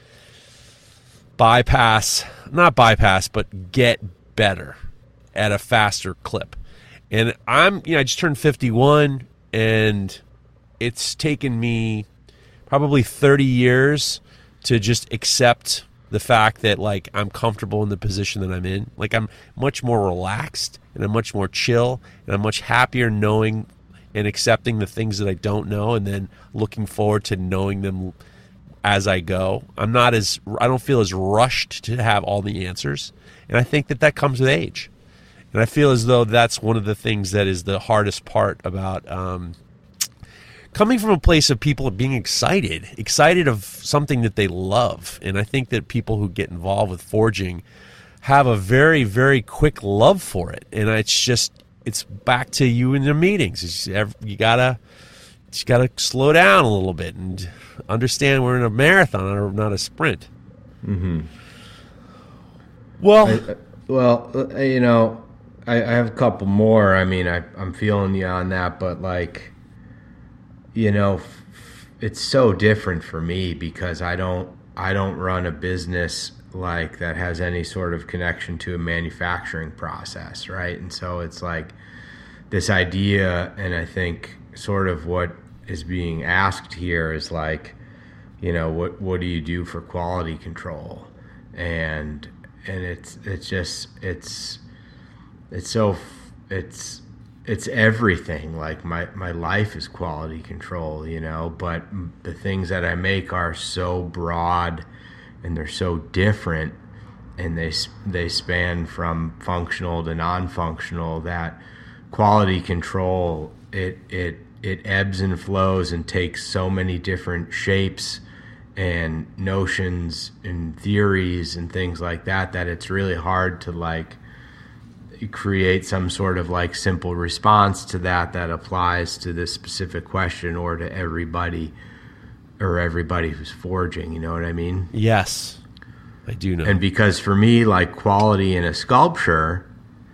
bypass, not bypass, but get better at a faster clip. And I'm, you know, I just turned fifty-one, and it's taken me probably thirty years to just accept the fact that, like, I'm comfortable in the position that I'm in. Like, I'm much more relaxed, and I'm much more chill, and I'm much happier knowing and accepting the things that I don't know, and then looking forward to knowing them as I go. I'm not as, I don't feel as rushed to have all the answers. And I think that that comes with age. And I feel as though that's one of the things that is the hardest part about um, coming from a place of people being excited, excited of something that they love. And I think that people who get involved with forging have a very, very quick love for it. And it's just, it's back to you in the meetings. It's, you gotta, you gotta slow down a little bit and understand we're in a marathon, not a sprint. Mm-hmm. Well, I, well, you know, I, I have a couple more. I mean, I, I'm feeling you on that, but like, you know, it's so different for me because I don't, I don't run a business like that has any sort of connection to a manufacturing process, right? And so it's like this idea, and I think sort of what is being asked here is like, you know, what what do you do for quality control? And and it's it's just it's it's so it's it's everything. Like my my life is quality control, you know, but the things that I make are so broad and they're so different, and they they span from functional to non-functional, that quality control, it it it ebbs and flows and takes so many different shapes and notions and theories and things like that, that it's really hard to like create some sort of like simple response to that that applies to this specific question or to everybody or everybody who's forging, you know what I mean? Yes, I do know. And because for me, like, quality in a sculpture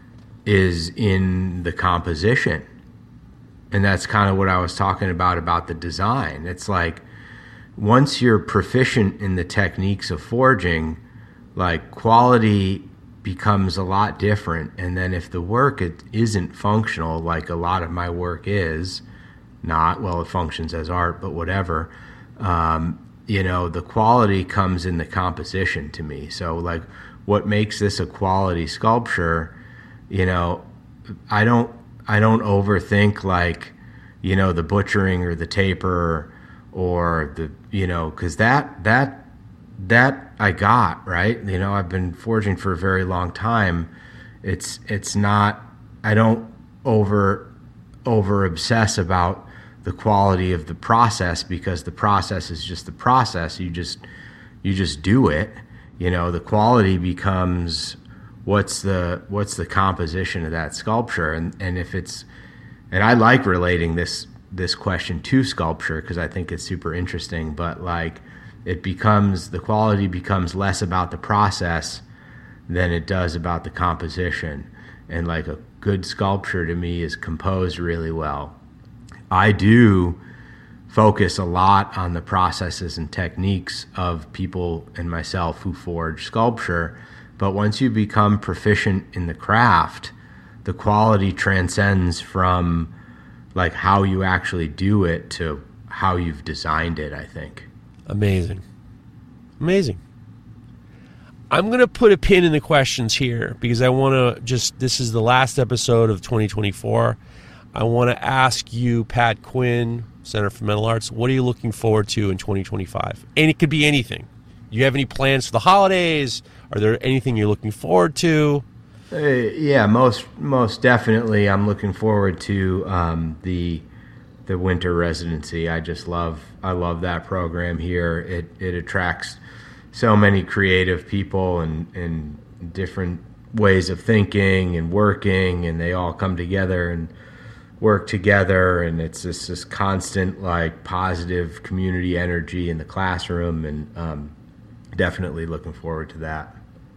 is in the composition. And that's kind of what I was talking about, about the design. It's like, once you're proficient in the techniques of forging, like, quality becomes a lot different. And then if the work it isn't functional, like a lot of my work is not, well, it functions as art, but whatever, um, you know, the quality comes in the composition to me. So like what makes this a quality sculpture, you know, I don't, I don't overthink like, you know, the butchering or the taper or the, you know, cause that, that, that I got, right. You know, I've been forging for a very long time. It's, it's not, I don't over, over obsess about the quality of the process, because the process is just the process. You just you just do it. You know, the quality becomes what's the what's the composition of that sculpture, and and if it's, and I like relating this this question to sculpture because I think it's super interesting. But like, it becomes, the quality becomes less about the process than it does about the composition. And like a good sculpture to me is composed really well. I do focus a lot on the processes and techniques of people and myself who forge sculpture, but once you become proficient in the craft, the quality transcends from like how you actually do it to how you've designed it, I think. Amazing. Amazing. I'm going to put a pin in the questions here because I want to just, this is the last episode of twenty twenty-four. I want to ask you, Pat Quinn, Center for Metal Arts, what are you looking forward to in twenty twenty-five? And it could be anything. Do you have any plans for the holidays? Are there anything you're looking forward to? Uh, yeah, most most definitely. I'm looking forward to um, the the winter residency. I just love I love that program here. It it attracts so many creative people and and different ways of thinking and working, and they all come together and work together, and it's just this constant like positive community energy in the classroom, and um, definitely looking forward to that.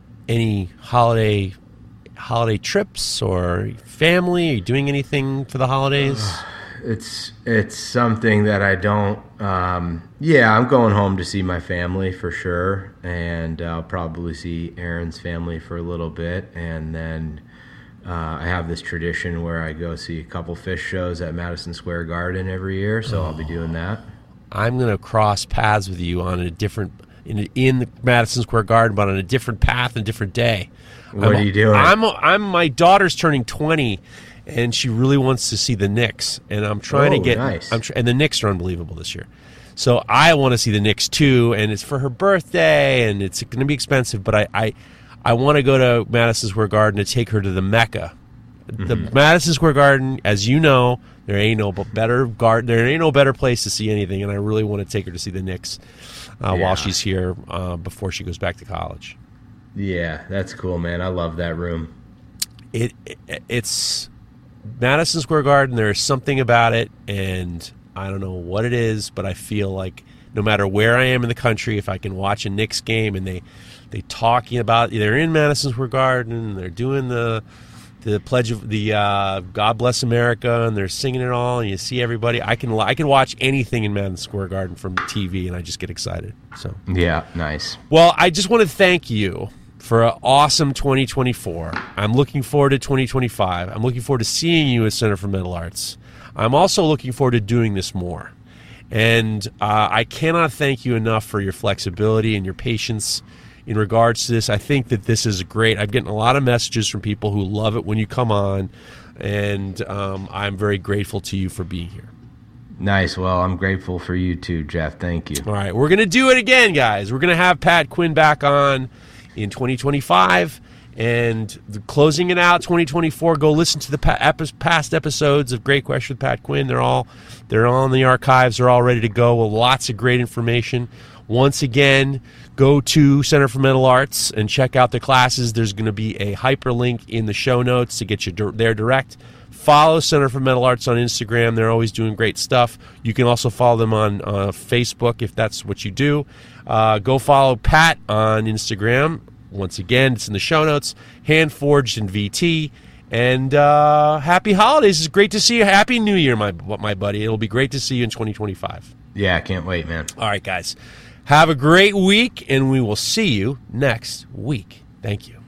Any holiday holiday trips or family? Are you doing anything for the holidays? Uh, it's it's something that I don't. Um, yeah, I'm going home to see my family for sure, and I'll probably see Aaron's family for a little bit, and then. Uh, I have this tradition where I go see a couple Phish shows at Madison Square Garden every year, so oh. I'll be doing that. I'm going to cross paths with you on a different in in the Madison Square Garden, but on a different path and a different day. What I'm, are you doing? I'm I'm my daughter's turning twenty, and she really wants to see the Knicks, and I'm trying oh, to get. Nice. I'm tr- and the Knicks are unbelievable this year, so I want to see the Knicks too, and it's for her birthday, and it's going to be expensive, but I. I I want to go to Madison Square Garden to take her to the Mecca. The mm-hmm. Madison Square Garden, as you know, there ain't no better garden. There ain't no better place to see anything, and I really want to take her to see the Knicks uh, yeah. while she's here uh, before she goes back to college. Yeah, that's cool, man. I love that room. It, it it's Madison Square Garden. There's something about it, and I don't know what it is, but I feel like no matter where I am in the country, if I can watch a Knicks game and they. They talking about they're in Madison Square Garden, they're doing the the pledge of the uh, God Bless America, and they're singing it all, and you see everybody. I can I can watch anything in Madison Square Garden from T V, and I just get excited. So yeah, nice. Well, I just want to thank you for an awesome twenty twenty-four. I'm looking forward to twenty twenty-five. I'm looking forward to seeing you at Center for Mental Arts. I'm also looking forward to doing this more, and uh, I cannot thank you enough for your flexibility and your patience. In regards to this, I think that this is great. I'm getting a lot of messages from people who love it when you come on, and um, I'm very grateful to you for being here. Nice. Well, I'm grateful for you too, Jeff. Thank you. All right, we're going to do it again, guys. We're going to have Pat Quinn back on in twenty twenty-five, and the, closing it out twenty twenty-four. Go listen to the pa- epi- past episodes of Great Question with Pat Quinn. They're all they're all in the archives. They're all ready to go with lots of great information. Once again, go to Center for Mental Arts and check out the classes. There's going to be a hyperlink in the show notes to get you di- there direct. Follow Center for Mental Arts on Instagram. They're always doing great stuff. You can also follow them on uh, Facebook if that's what you do. Uh, go follow Pat on Instagram. Once again, it's in the show notes. Hand Forged in V T. And uh, happy holidays. It's great to see you. Happy New Year, my my buddy. It'll be great to see you in twenty twenty-five. Yeah, I can't wait, man. All right, guys. Have a great week, and we will see you next week. Thank you.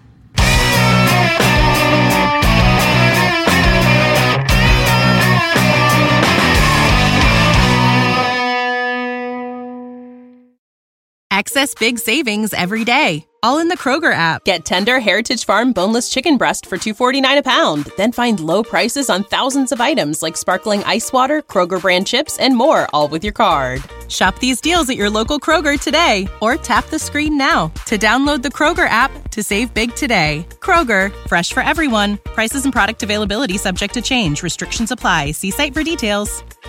Access big savings every day, all in the Kroger app. Get tender Heritage Farm boneless chicken breast for two dollars and forty-nine cents a pound. Then find low prices on thousands of items like sparkling ice water, Kroger brand chips, and more, all with your card. Shop these deals at your local Kroger today, or tap the screen now to download the Kroger app to save big today. Kroger, fresh for everyone. Prices and product availability subject to change. Restrictions apply. See site for details.